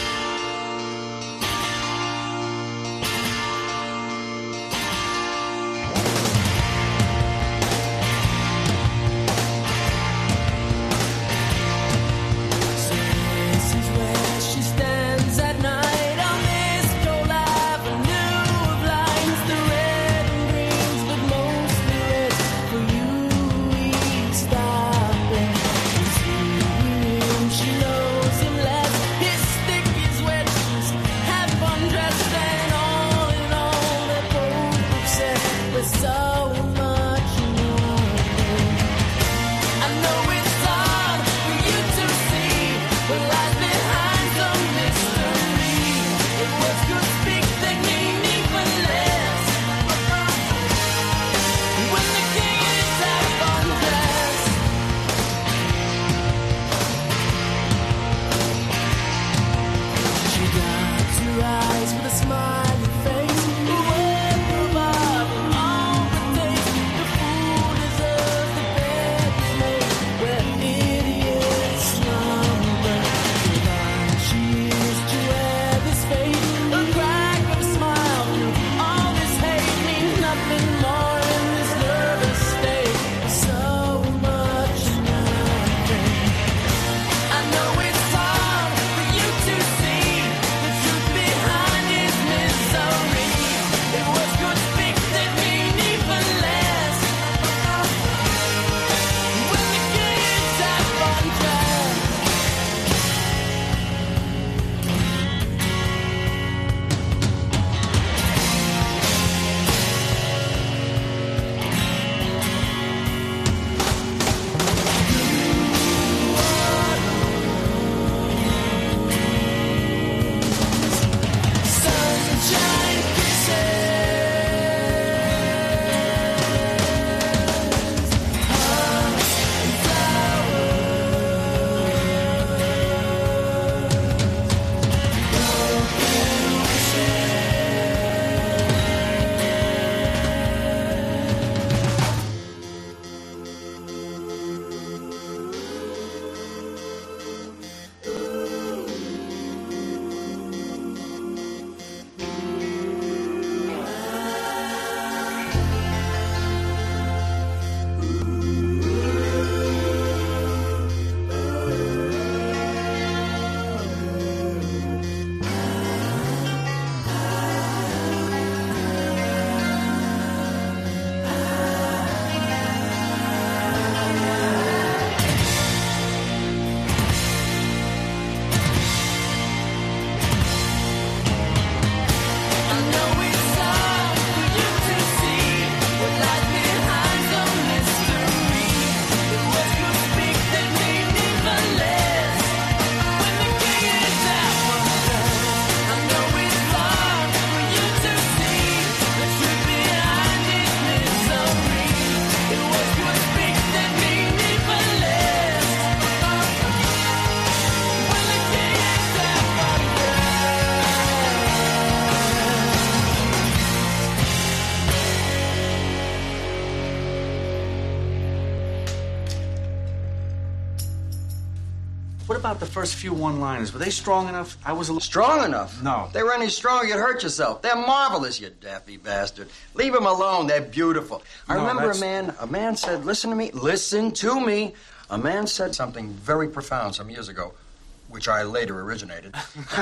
What about the first few one-liners? Were they strong enough? I was a little... Strong enough? No. If they were any stronger, you'd hurt yourself. They're marvelous, you daffy bastard. Leave them alone. They're beautiful. I No, remember that's- a man, a man said, listen to me, listen to me. A man said something very profound some years ago, which I later originated.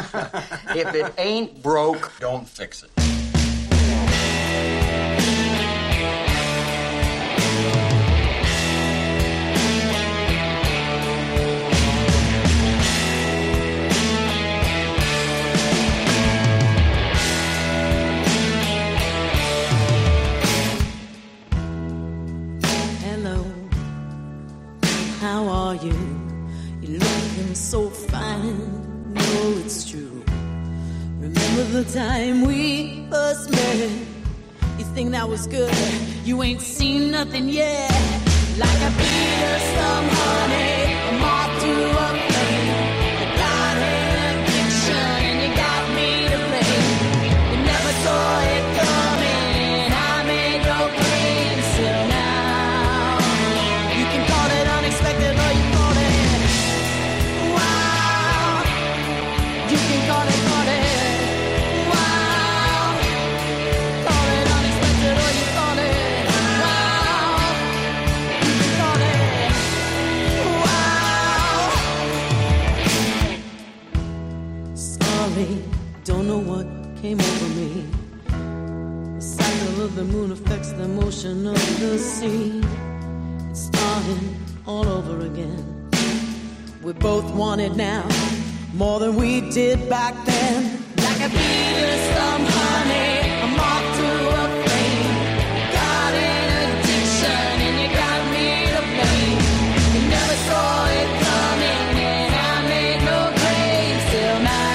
If it ain't broke, don't fix it. saw you. You're looking so fine. No, it's true. Remember the time we first met? You think that was good? You ain't seen nothing yet. Like a bee or some honey, a moth to a flame. You got an addiction and you got me to blame. You never saw it coming. I made no claims till now. You can call it unexpected or you call it wow. You can call it, call it. Don't know what came over me. The cycle of the moon affects the motion of the sea. It's starting all over again. We both want it now, more than we did back then. Like a bee to some honey, a moth to a flame. Got an addiction and you got me to blame. You never saw it coming and I made no claims till now.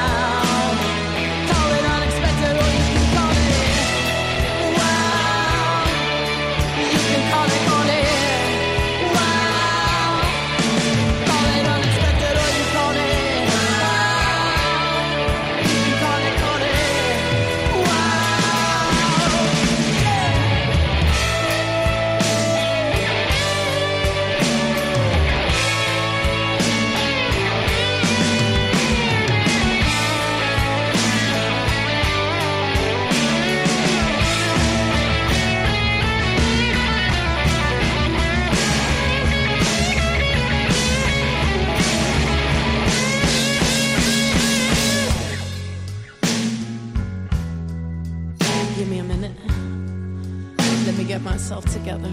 Myself together.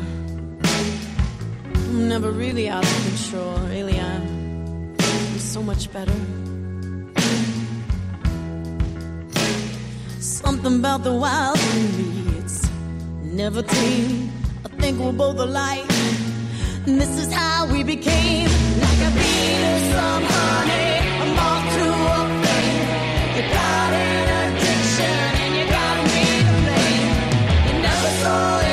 I'm never really out of control. Really, I'm, I'm so much better. Something about the wild in me, it's never tame. I think we're both alike, and this is how we became. Like a bee to some honey, a moth to a flame. You got an addiction and you got me to blame. You never saw it.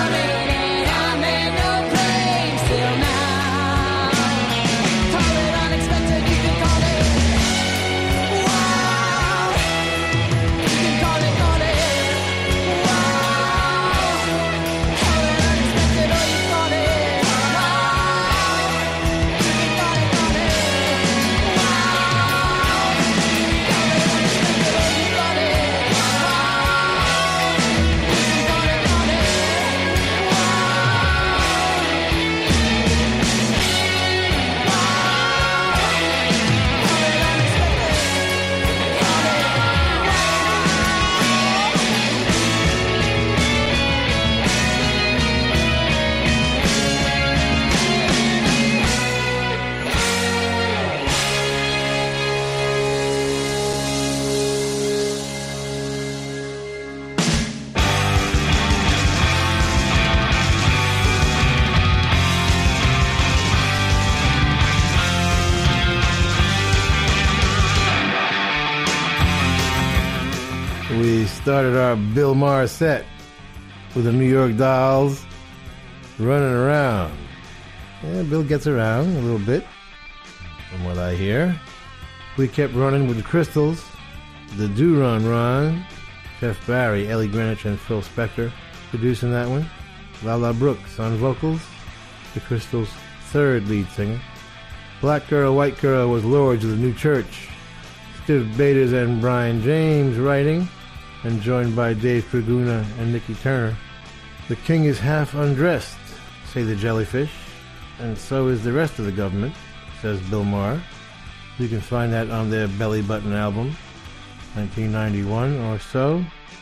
Started our Bill Maher set with the New York Dolls running around. Yeah, Bill gets around a little bit, from what I hear. We kept running with the Crystals, the Do Run Run, Jeff Barry, Ellie Greenwich, and Phil Spector producing that one. Lala Brooks on vocals, the Crystals' third lead singer. Black Girl, White Girl was Lords of the New Church. Stiv Bators and Brian James writing, and joined by Dave Praguna and Nicky Turner. The king is half undressed, say the Jellyfish, and so is the rest of the government, says Bill Maher. You can find that on their Belly Button album, nineteen ninety-one or so.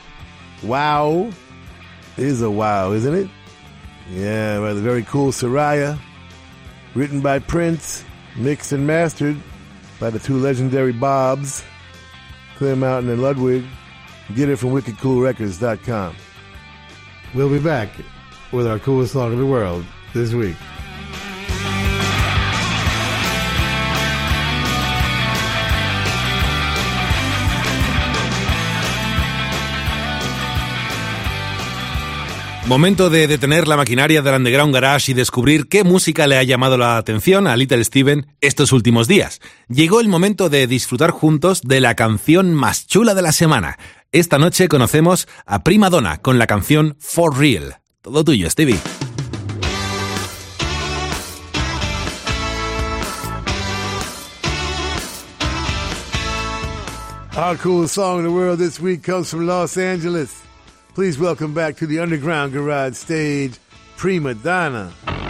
Wow. It is a wow, isn't it? Yeah, by the very cool Soraya. Written by Prince, mixed and mastered by the two legendary Bobs, Clear Mountain and Ludwig. Get it from wicked cool records dot com. We'll be back with our coolest song in the world this week. Momento de detener la maquinaria del Underground Garage y descubrir qué música le ha llamado la atención a Little Steven estos últimos días. Llegó el momento de disfrutar juntos de la canción más chula de la semana. Esta noche conocemos a Prima Donna con la canción For Real. Todo tuyo, Stevie. Our coolest song in the world this week comes from Los Angeles. Please welcome back to the Underground Garage stage, Prima Donna.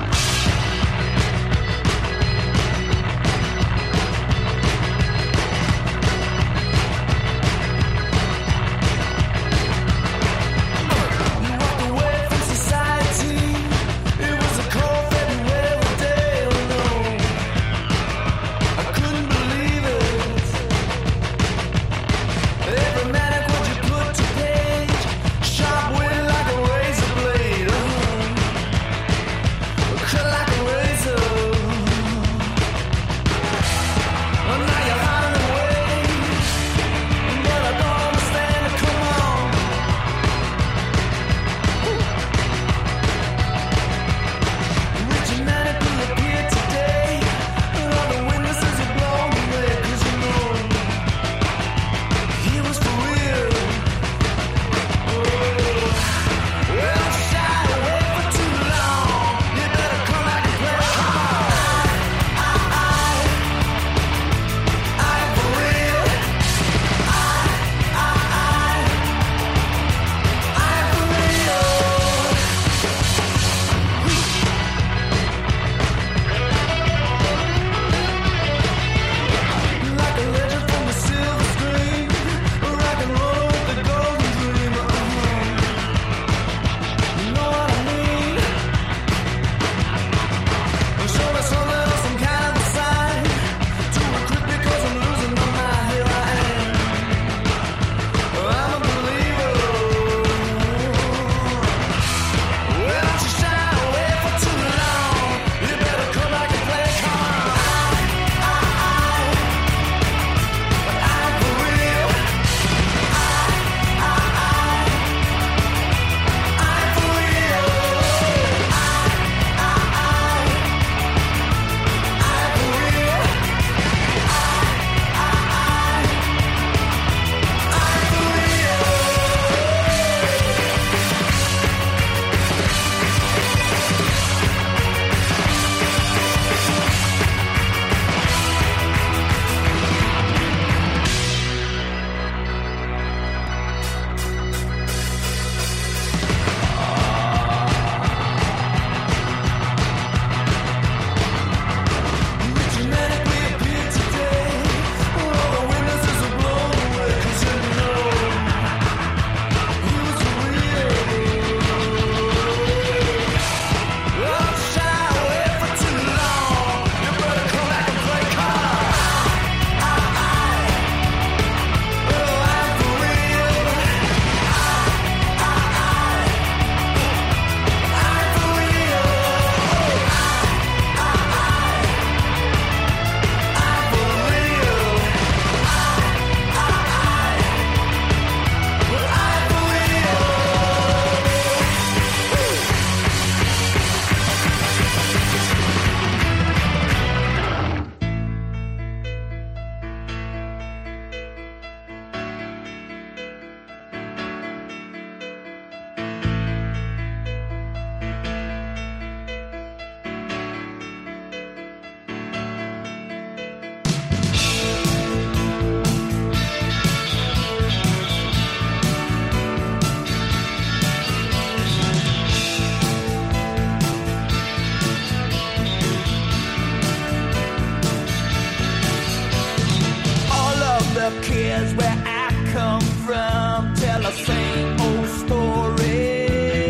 kids where I come from tell the same old story.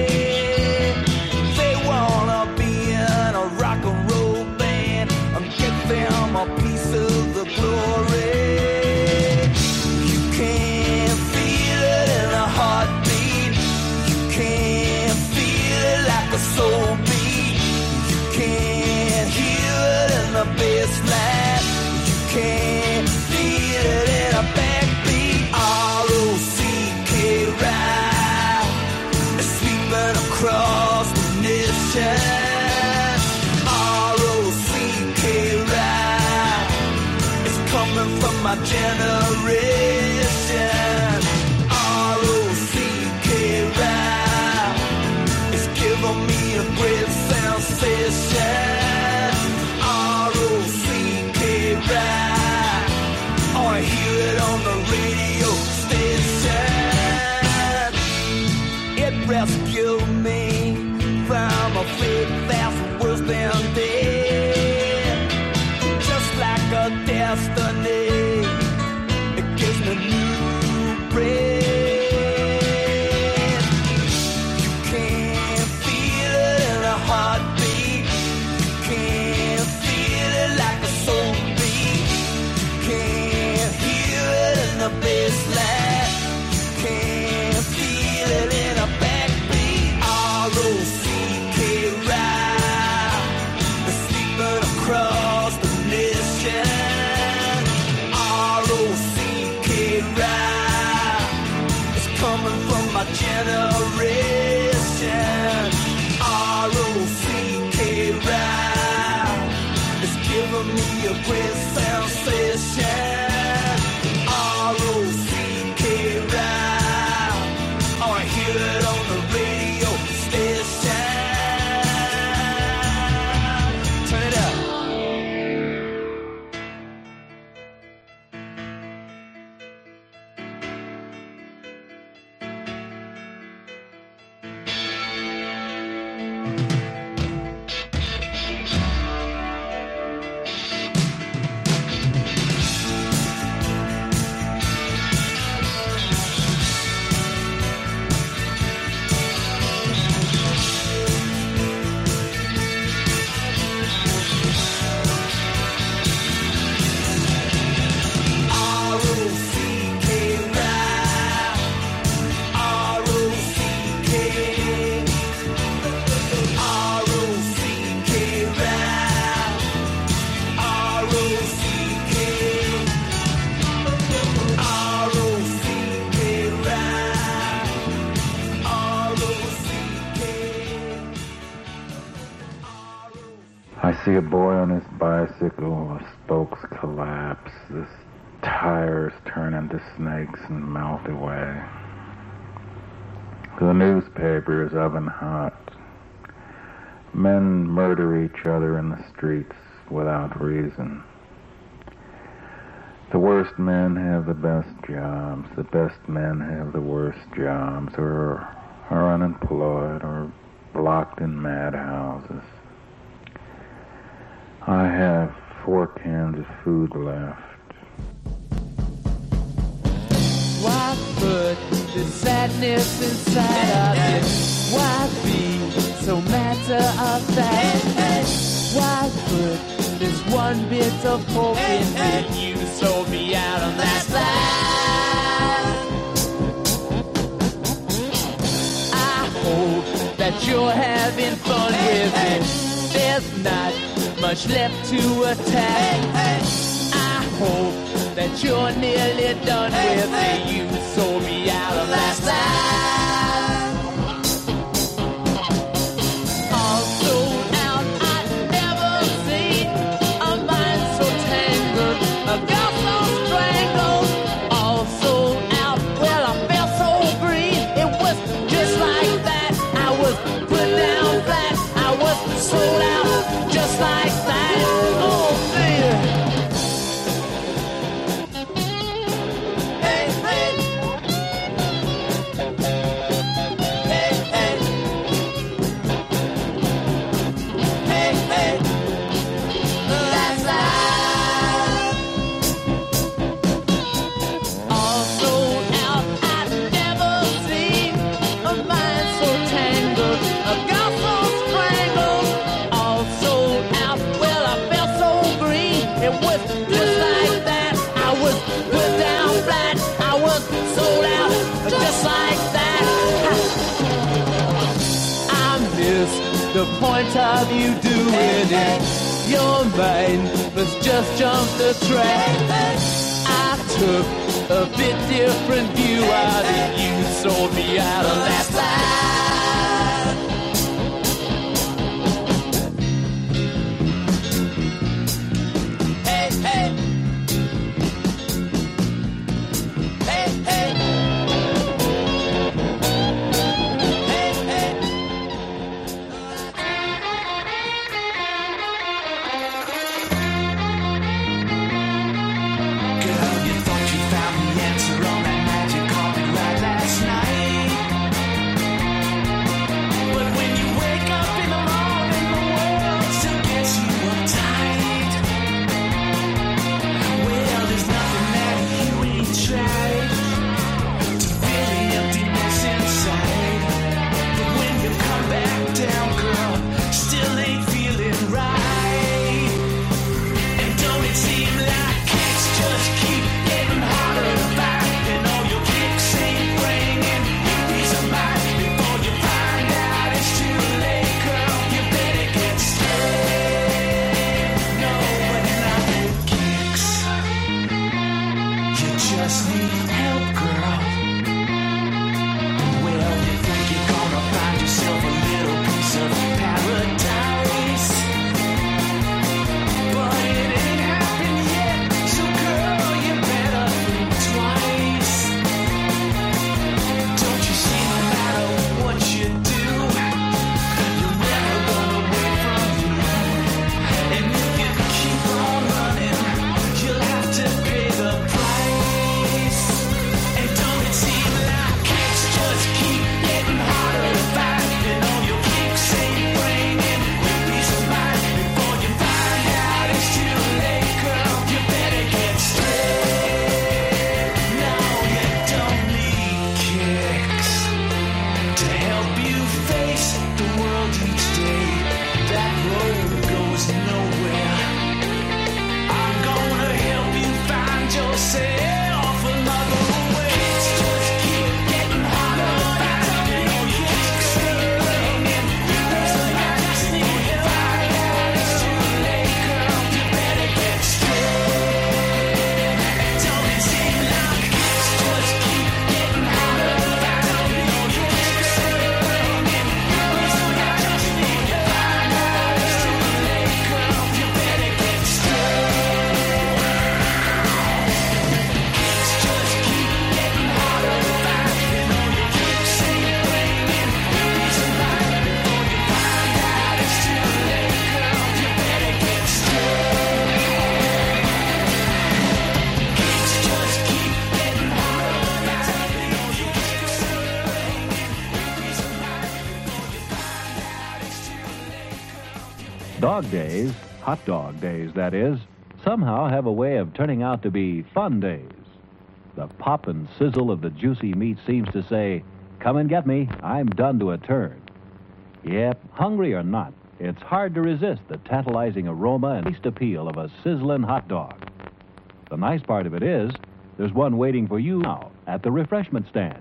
They wanna be in a rock and roll band and get them a piece of the glory. You can't feel it in a heartbeat. You can't feel it like a soul beat. You can't hear it in the bass line. You can't feel it in a backbeat. R O C K ride, sweeping across R O C K ride. It's coming from my generation. R O C K ride. It's giving me a great sensation. R O C K ride. Oh, I hear it on the radio station. It rescued me from a fate that's worse than dead. Just like a destiny, it gives me new breath. You can't feel it in a heartbeat. You can't feel it like a soul beat. You can't hear it in the bassline. You can't feel it in a backbeat. R O C K ride. They're sleeping across the nation. R O C K ride. It's coming from my generation. R O C K ride. It's giving me a great sensation. R O C K ride. Oh, I hear it on the radio station. Turn it up. R O C K ride. R O C K. R O C K ride. R O C K. R O C K ride. R O C K. I see a boy on his bicycle, the spokes collapse, the tires turn into snakes and melt away. The newspaper is oven hot. Men murder each other in the streets without reason. The worst men have the best jobs. The best men have the worst jobs, or are unemployed, or locked in madhouses. I have four cans of food left. Why put the sadness inside of you? Why be so matter of fact? Why put this one bit of hope in me? You sold me out on that side. I hope that you're having fun with it. There's not much left to attack. I hope that you're nearly done with it. You sold me out of that side. All sold out, I'd never seen a mind so tangled, a girl so strangled. All sold out, well I felt so green. It was just like that. I was put down flat. I was sold out, just like that. Oh baby. Hey, hey. Hey, hey. Hey, hey. That's life. All sold out, I'd never seen a mind so tangled, a girl so strangled. All sold out, well I felt so green. It was just like that. I was put down flat. I was sold out, just like that. I miss the point of you doing it. Your mind must just jump the track. I took a bit different view of it. You sold me out of that side. Dog days, hot dog days that is, somehow have a way of turning out to be fun days. The pop and sizzle of the juicy meat seems to say, come and get me, I'm done to a turn. Yep, hungry or not, it's hard to resist the tantalizing aroma and taste appeal of a sizzling hot dog. The nice part of it is, there's one waiting for you now at the refreshment stand.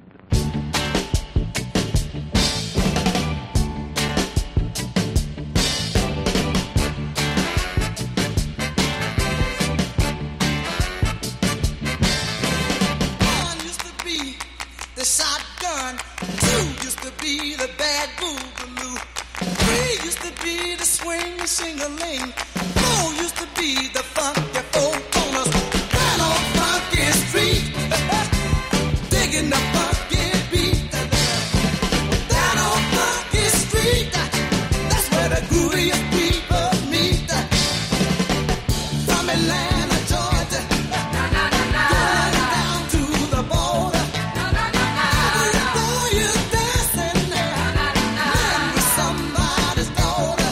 Sing-a-ling. Four used to be the funky four corners. Right on Funky Street. Digging the funky beat. Down on Funky Street. That's where the grooviest people meet. From Atlanta, Georgia. Going down to the border. Every boy is dancing there. Man with somebody's daughter.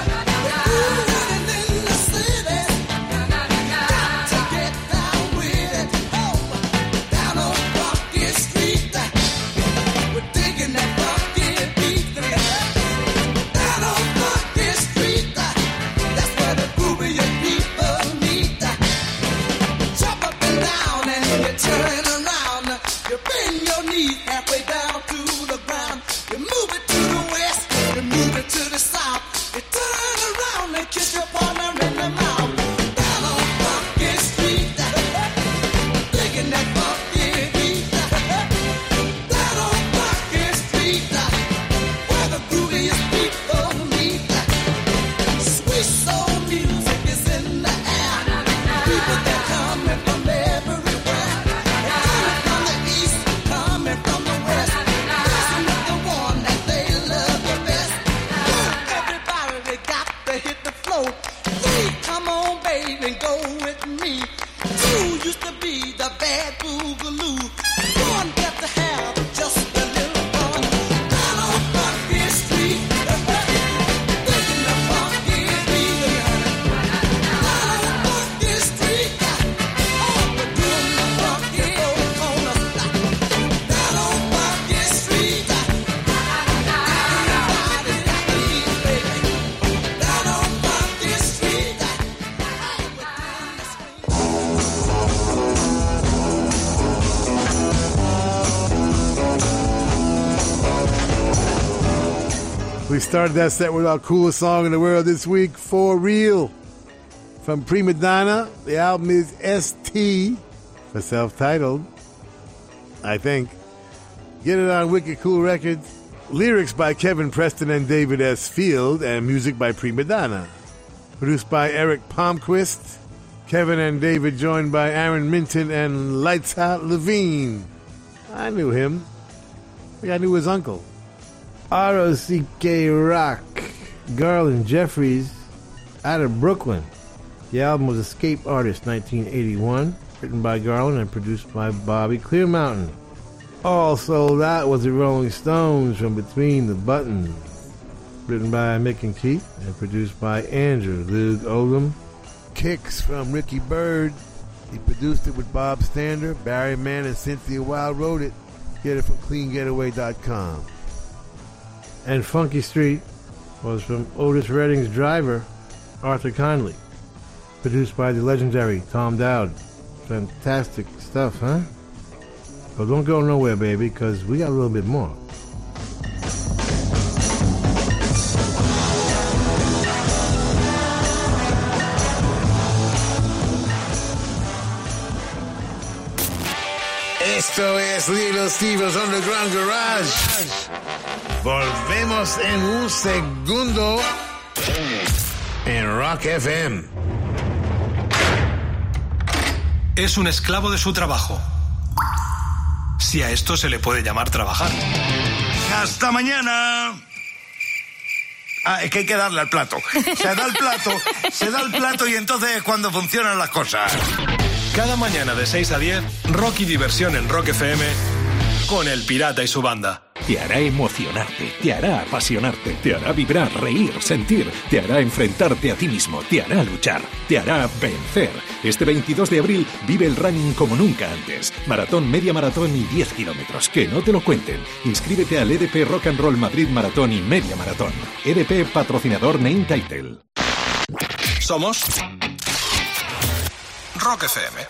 We started that set with our coolest song in the world this week, For Real, from Prima Donna. The album is S T for self-titled, I think. Get it on Wicked Cool Records. Lyrics by Kevin Preston and David S. Field, and music by Prima Donna. Produced by Eric Palmquist. Kevin and David joined by Aaron Minton and Lights Out Levine. I knew him. I think I knew his uncle. R O C K Rock, Garland Jeffries, out of Brooklyn. The album was Escape Artist nineteen eighty-one, written by Garland and produced by Bobby Clearmountain. All Sold Out was the Rolling Stones from Between the Buttons, written by Mick and Keith and produced by Andrew Loog Oldham. Kicks from Ricky Byrd. He produced it with Bob Stander. Barry Mann and Cynthia Wilde wrote it. Get it from clean getaway dot com. And Funky Street was from Otis Redding's Driver, Arthur Conley. Produced by the legendary Tom Dowd. Fantastic stuff, huh? But don't go nowhere, baby, because we got a little bit more. Esto es Little Steve's Underground Garage. Volvemos en un segundo en Rock F M. Es un esclavo de su trabajo. Si a esto se le puede llamar trabajar. ¡Hasta mañana! Ah, es que hay que darle al plato. Se da el plato, se da el plato y entonces es cuando funcionan las cosas. Cada mañana de seis a diez, rock y diversión en Rock F M con El Pirata y su banda. te hará emocionarte, te hará apasionarte, te hará vibrar, reír, sentir, te hará enfrentarte a ti mismo, te hará luchar, te hará vencer. Este veintidós de abril vive el running como nunca antes. Maratón, media maratón y diez kilómetros. Que no te lo cuenten. Inscríbete al E D P Rock and Roll Madrid Maratón y Media Maratón. E D P patrocinador Name Title. Somos Rock F M.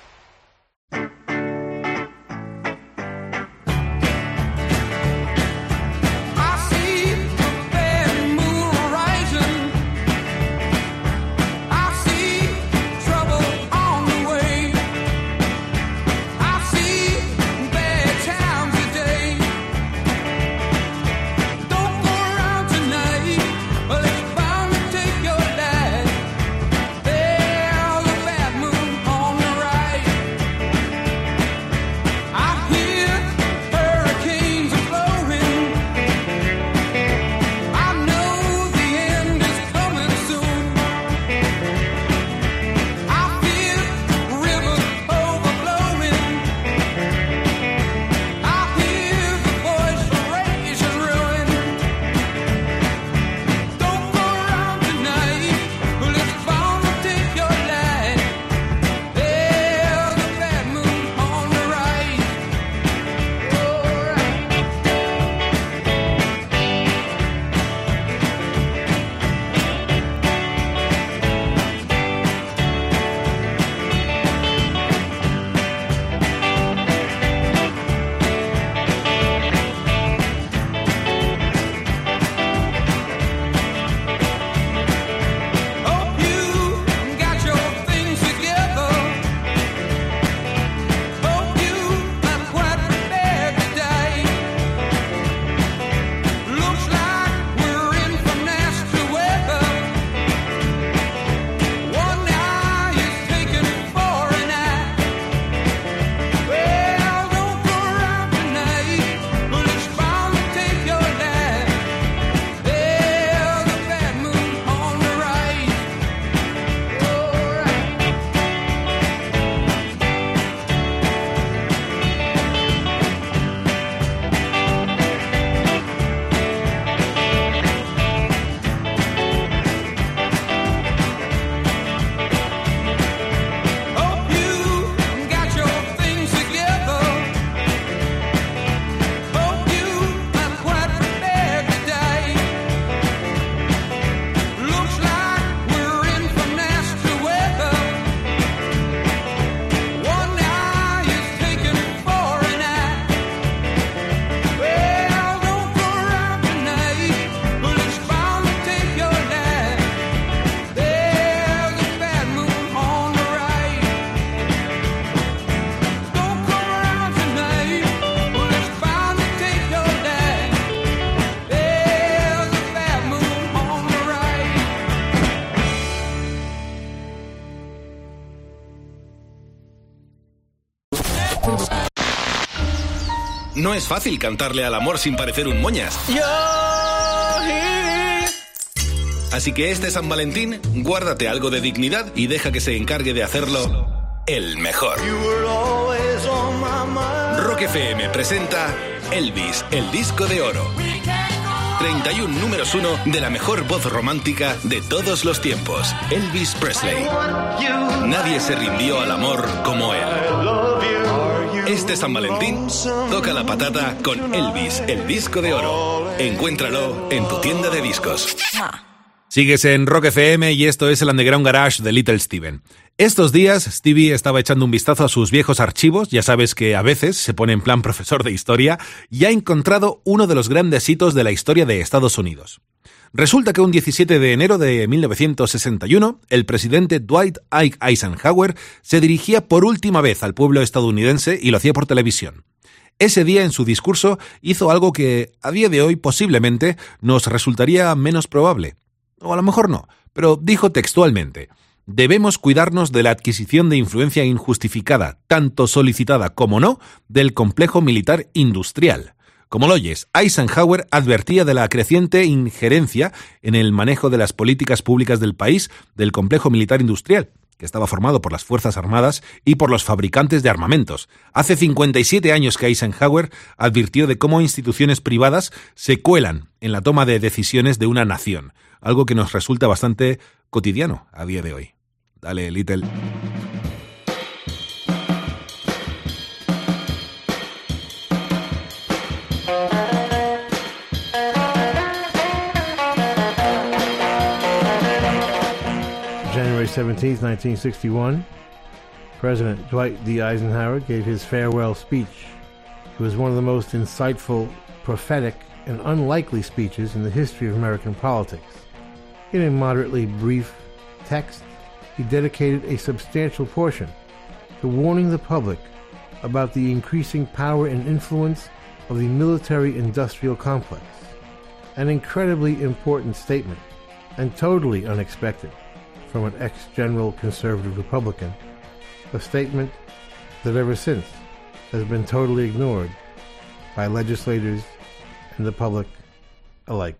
No es fácil cantarle al amor sin parecer un moñas. Así que este San Valentín, guárdate algo de dignidad y deja que se encargue de hacerlo el mejor. Rock F M presenta Elvis, el disco de oro. treinta y uno números uno de la mejor voz romántica de todos los tiempos, Elvis Presley. Nadie se rindió al amor como él. Este San Valentín, toca la patata con Elvis, el disco de oro. Encuéntralo en tu tienda de discos. Sigues en Rock F M y esto es el Underground Garage de Little Steven. Estos días, Stevie estaba echando un vistazo a sus viejos archivos, ya sabes que a veces se pone en plan profesor de historia, y ha encontrado uno de los grandes hitos de la historia de Estados Unidos. Resulta que un diecisiete de enero de mil novecientos sesenta y uno, el presidente Dwight Eisenhower se dirigía por última vez al pueblo estadounidense y lo hacía por televisión. Ese día, en su discurso, hizo algo que, a día de hoy, posiblemente nos resultaría menos probable. O a lo mejor no, pero dijo textualmente: debemos cuidarnos de la adquisición de influencia injustificada, tanto solicitada como no, del complejo militar industrial. Como lo oyes, Eisenhower advertía de la creciente injerencia en el manejo de las políticas públicas del país del complejo militar industrial. que estaba formado por las Fuerzas Armadas y por los fabricantes de armamentos. Hace cincuenta y siete años que Eisenhower advirtió de cómo instituciones privadas se cuelan en la toma de decisiones de una nación, algo que nos resulta bastante cotidiano a día de hoy. Dale, Little. January seventeenth, nineteen sixty-one, President Dwight D. Eisenhower gave his farewell speech. It was one of the most insightful, prophetic, and unlikely speeches in the history of American politics. In a moderately brief text, he dedicated a substantial portion to warning the public about the increasing power and influence of the military-industrial complex. An incredibly important statement, and totally unexpected from an ex-general conservative Republican, a statement that ever since has been totally ignored by legislators and the public alike.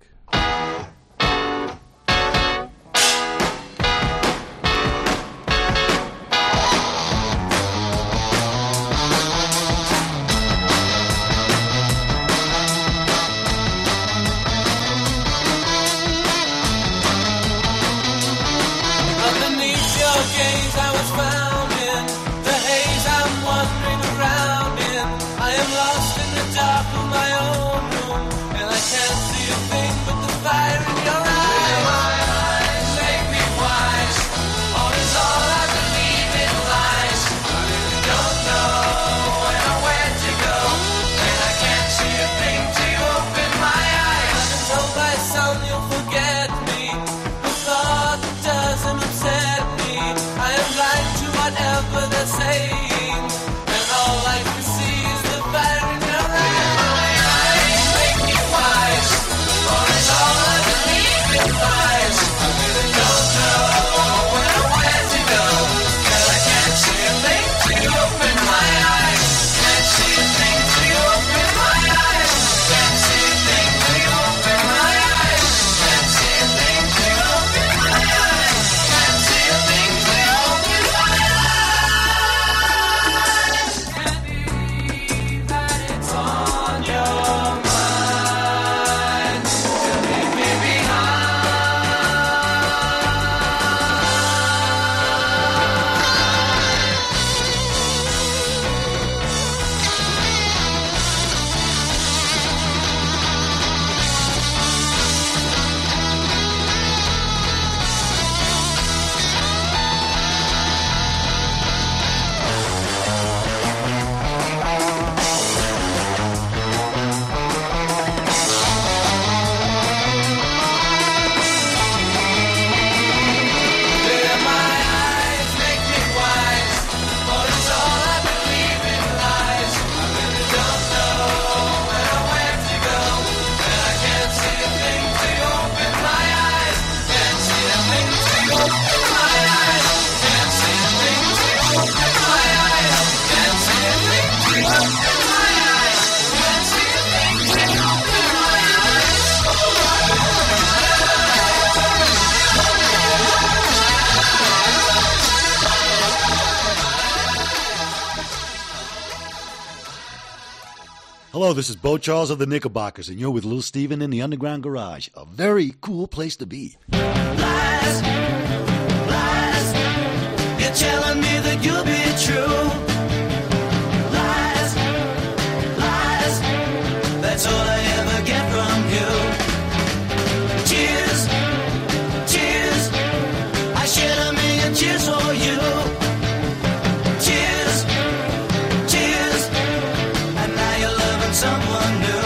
Hello, this is Bo Charles of the Knickerbockers, and you're with Little Steven in the Underground Garage. A very cool place to be. Lies, lies, you're telling me that you'll be true. Lies, lies, that's all I ever get from you. Tears, tears, I shed a million tears for you. Tears, tears, and now you're loving someone new.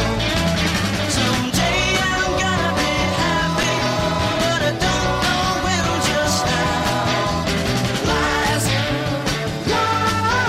Someday I'm gonna be happy, but I don't know when just now. Lies, lies,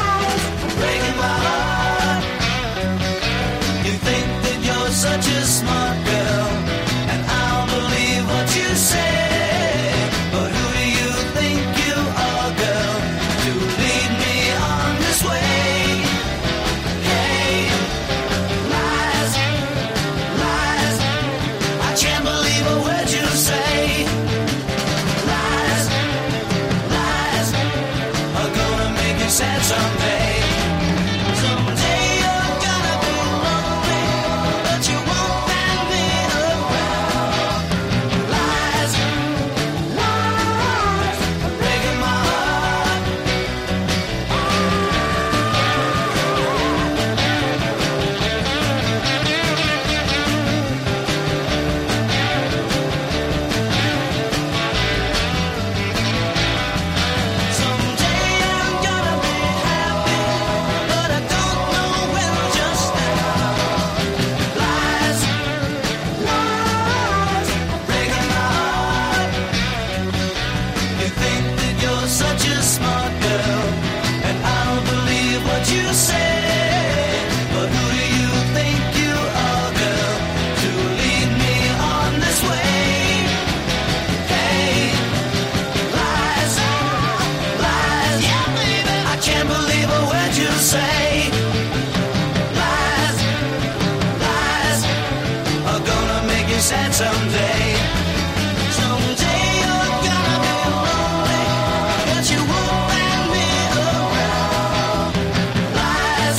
say. Lies, lies are gonna make you sad someday. Someday you're gonna be lonely, but you won't find me around. Lies,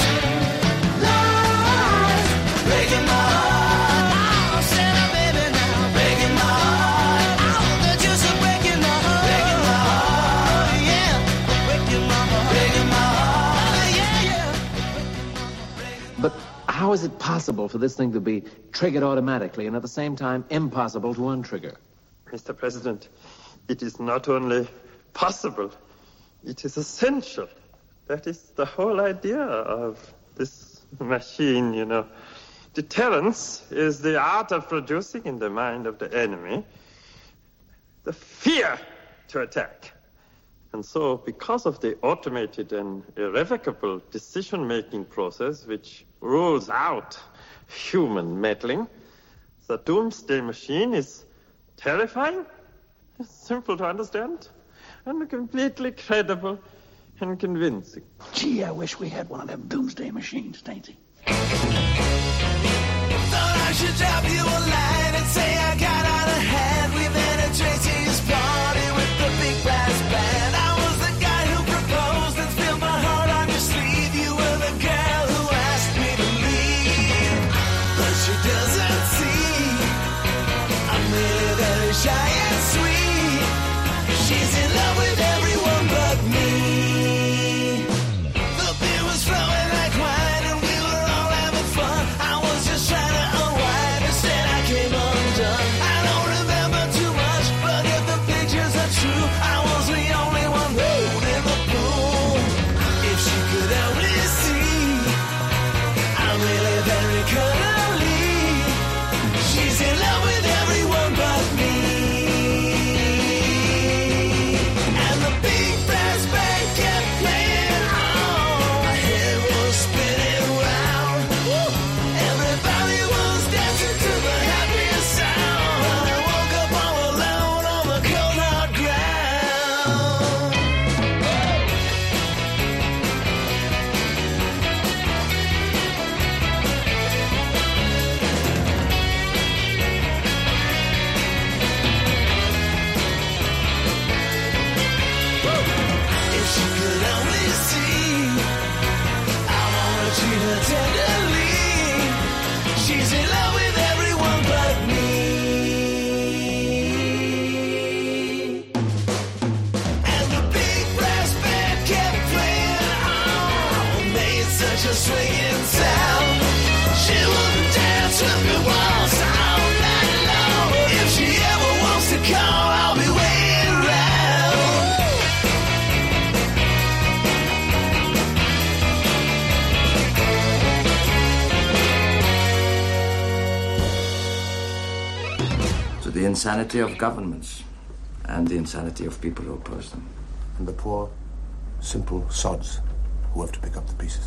lies, breaking my heart. Oh, Santa baby now, breaking my heart. Oh, the juice is breaking my heart, breaking my heart, yeah, breaking my heart, breaking my heart, yeah, yeah. But how is it possible for this thing to be triggered automatically and at the same time impossible to untrigger? Mister President, it is not only possible, it is essential. That is the whole idea of this machine, you know. Deterrence is the art of producing in the mind of the enemy the fear to attack. And so, because of the automated and irrevocable decision-making process which rules out human meddling, the doomsday machine is terrifying, simple to understand, and completely credible and convincing. Gee, I wish we had one of them doomsday machines, Stainsy. Thought I should drop you a line and say I got out of hand. We met at Tracy's party with the big brass band. I was the guy who proposed and spilled my heart on your sleeve. You were the girl who asked me to leave, but she doesn't see I'm really very shy and sweet. She's in love with everyone but me. The beer was flowing like wine and we were all having fun. I was just trying to unwind, instead I came undone. I don't remember too much, but if the pictures are true, I was the only one holding the pool. If she could only see I'm really very cuddly. She's in love with everyone but me. And the big brass band kept playing on. My head was spinning round. Woo! Everybody was dancing to the happiest sound. I woke up all alone on the cold hard ground. If she could only see, I wanna treat her tenderly. She's in love with everyone but me. And the big brass band kept playing on, made such a swinging sound. She wouldn't dance with me once all night long. If she ever wants to call, I'll be waiting around. To the insanity of governments and the insanity of people who oppose them. And the poor, simple sods who have to pick up the pieces.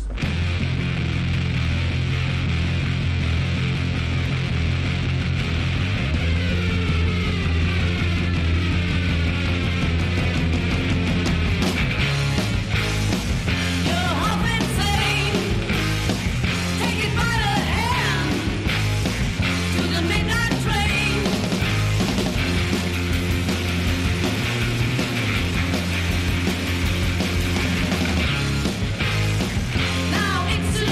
Now it's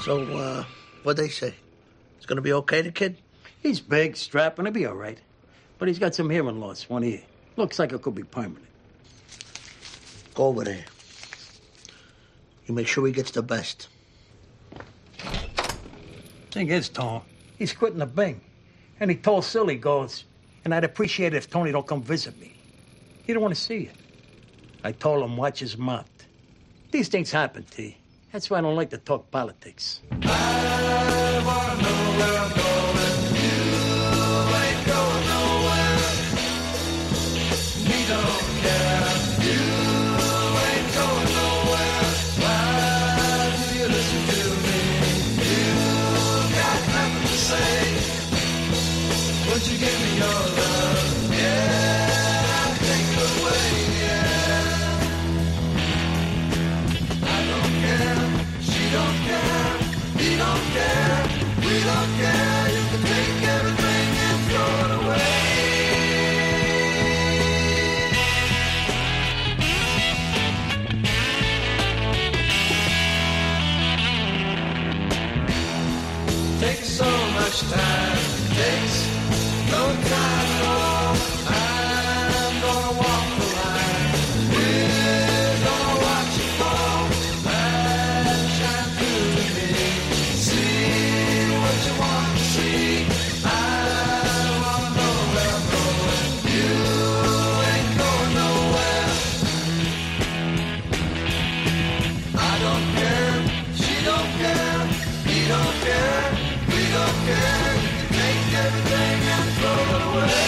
So, uh, what'd they say? It's gonna be okay, the kid? He's big, strapping, he'll be all right. But he's got some hearing loss, one ear. Looks like it could be permanent. Go over there. You make sure he gets the best. Thing is, Tom, he's quitting the Bing. And he told Sil, he goes, and I'd appreciate it if Tony don't come visit me. He don't want to see you. I told him, watch his mouth. These things happen, T. That's why I don't like to talk politics. I wanna know where I'm going. You ain't going nowhere. Me don't care. You ain't going nowhere. Why do you listen to me? You got nothing to say. Would you give me your love? Yeah, I'll take it away, yeah. I don't care, she don't care, he don't care, we don't care. You can take everything and throw it away. Takes so much time, takes no time at all. I'm gonna walk the line. We're gonna watch it fall. And shine through to me. See what you want to see. I wanna know where I'm going. You ain't going nowhere. I don't care. She don't care. He don't care. We don't care. You can take everything and throw it away.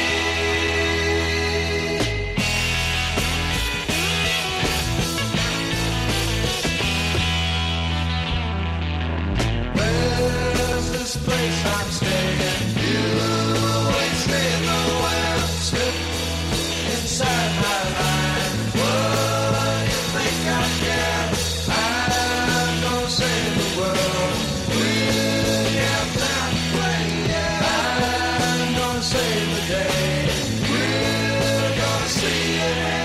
Where's this place I'm staying? You ain't staying nowhere. Slip inside my line. What you think I care? I'm gonna save the world. We'll have time to play, yeah. I'm gonna save the day. We're gonna see it.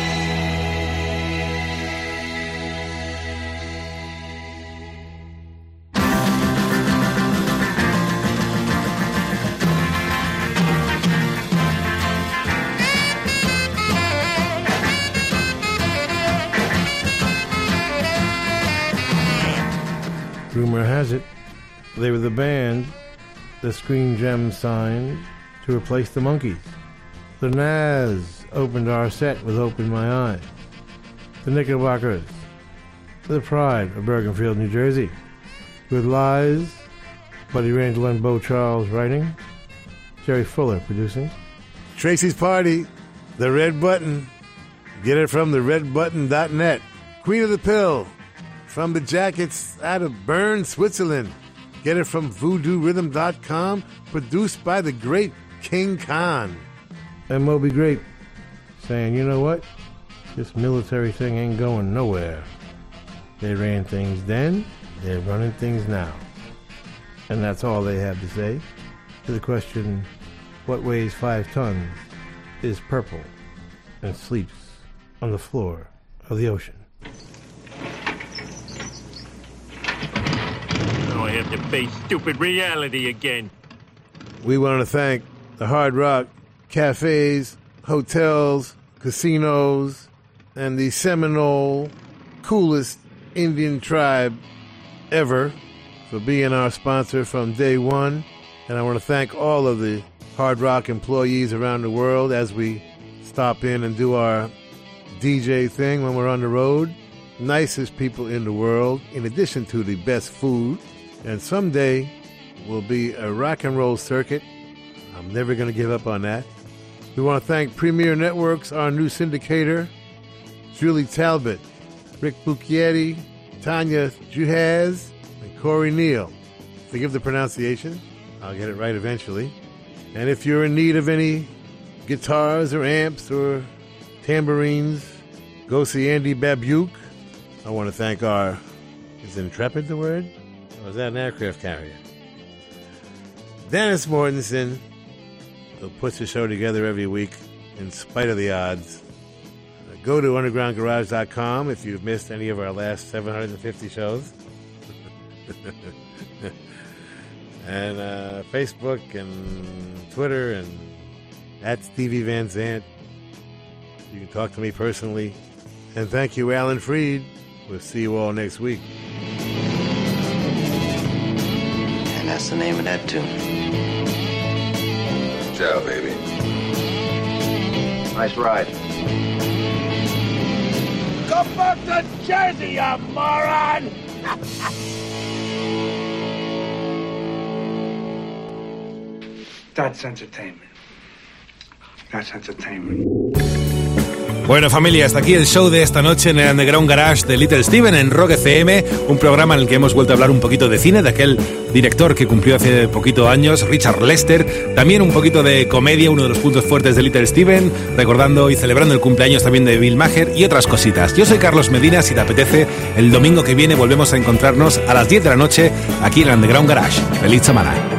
Rumor has it, they were the band the Screen Gems signed to replace the Monkees. The Nazz opened our set with Open My Eyes. The Knickerbockers, the Pride of Bergenfield, New Jersey, with Lies, Buddy Randall and Bo Charles writing, Jerry Fuller producing. Tracy's Party, The Red Button. Get it from the red button dot net. Queen of the Pill, from the Jackets out of Bern, Switzerland. Get it from voodoo rhythm dot com. Produced by the great King Khan. And Moby Grape saying, you know what? This military thing ain't going nowhere. They ran things then, they're running things now. And that's all they have to say to the question, what weighs five tons, is purple, and sleeps on the floor of the ocean? Oh, I have to face stupid reality again. We want to thank the Hard Rock cafes, hotels, casinos, and the Seminole coolest Indian tribe ever for being our sponsor from day one. And I want to thank all of the Hard Rock employees around the world as we stop in and do our D J thing when we're on the road. Nicest people in the world, in addition to the best food. And someday will be a rock and roll circuit. I'm never going to give up on that. We want to thank Premier Networks, our new syndicator, Julie Talbot, Rick Bucchietti, Tanya Juhaz, and Corey Neal. Forgive the pronunciation. I'll get it right eventually. And if you're in need of any guitars or amps or tambourines, go see Andy Babuke. I want to thank our, is Intrepid the word? Or is that an aircraft carrier? Dennis Mortensen, who puts the show together every week in spite of the odds. Go to underground garage dot com if you've missed any of our last seven hundred fifty shows. and uh, Facebook and Twitter and at Stevie Van Zandt. You can talk to me personally. And thank you, Alan Freed. We'll see you all next week. And that's the name of that tune. Ciao, baby. Nice ride. Go back to Jersey, you moron! That's entertainment. That's entertainment. Bueno, familia, hasta aquí el show de esta noche en el Underground Garage de Little Steven en Rock F M, un programa en el que hemos vuelto a hablar un poquito de cine, de aquel director que cumplió hace poquito años, Richard Lester, también un poquito de comedia, uno de los puntos fuertes de Little Steven, recordando y celebrando el cumpleaños también de Bill Maher y otras cositas. Yo soy Carlos Medina, si te apetece, el domingo que viene volvemos a encontrarnos a las diez de la noche aquí en el Underground Garage. ¡Feliz semana!